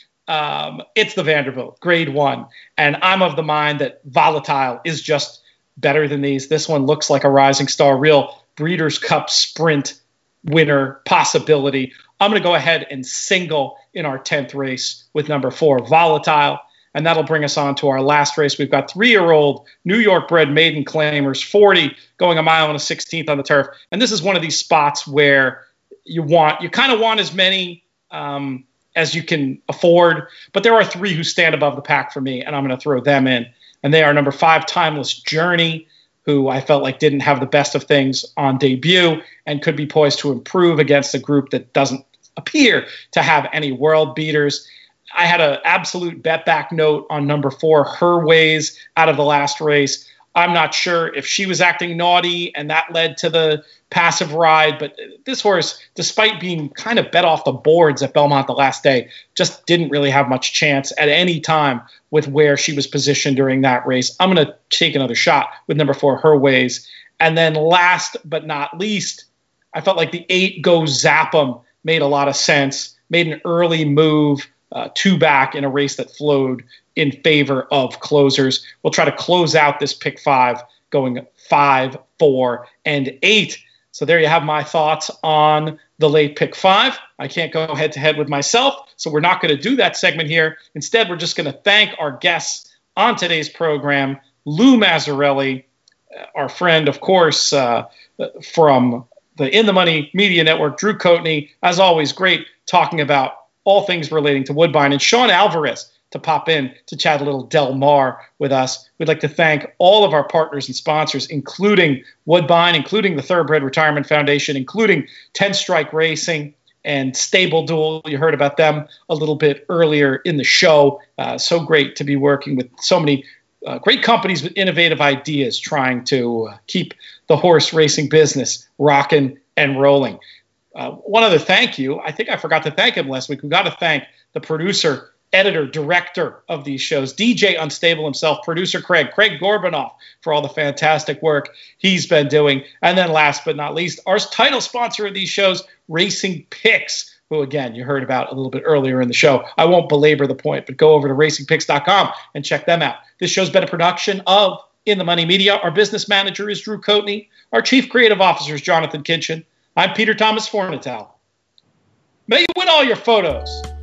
Um, it's the Vanderbilt, grade one. And I'm of the mind that Volatile is just better than these. This one looks like a rising star, real Breeders' Cup Sprint winner possibility. I'm going to go ahead and single in our tenth race with number four, Volatile. And that'll bring us on to our last race. We've got three-year-old New York bred maiden claimers, forty, going a mile and a sixteenth on the turf. And this is one of these spots where you want, you kind of want as many um, as you can afford. But there are three who stand above the pack for me, and I'm going to throw them in. And they are number five, Timeless Journey, who I felt like didn't have the best of things on debut and could be poised to improve against a group that doesn't appear to have any world beaters. I had an absolute bet back note on number four, Her Ways, out of the last race. I'm not sure if she was acting naughty and that led to the passive ride, but this horse, despite being kind of bet off the boards at Belmont the last day, just didn't really have much chance at any time with where she was positioned during that race. I'm going to take another shot with number four, Her Ways. And then last but not least, I felt like the eight, Go Zap 'em, made a lot of sense, made an early move, uh, two back in a race that flowed in favor of closers. We'll try to close out this pick five going five, four, and eight. So there you have my thoughts on the late pick five. I can't go head to head with myself, so we're not going to do that segment here. Instead, we're just going to thank our guests on today's program, Lou Mazzarelli, our friend, of course, uh, from the In the Money Media Network, Drew Coatney. As always, great talking about all things relating to Woodbine, and Sean Alvarez to pop in to chat a little Del Mar with us. We'd like to thank all of our partners and sponsors, including Woodbine, including the Thoroughbred Retirement Foundation, including ten Strike Racing and Stable Duel. You heard about them a little bit earlier in the show. Uh, so great to be working with so many uh, great companies with innovative ideas trying to uh, keep the horse racing business rocking and rolling. Uh, one other thank you. I think I forgot to thank him last week. We've got to thank the producer, editor, director of these shows, D J Unstable himself, producer Craig, Craig Gorbanoff, for all the fantastic work he's been doing. And then last but not least, our title sponsor of these shows, Racing Picks, who, again, you heard about a little bit earlier in the show. I won't belabor the point, but go over to racing picks dot com and check them out. This show's been a production of In the Money Media. Our business manager is Drew Coatney. Our chief creative officer is Jonathan Kinchin. I'm Peter Thomas Fornatale. May you win all your photos.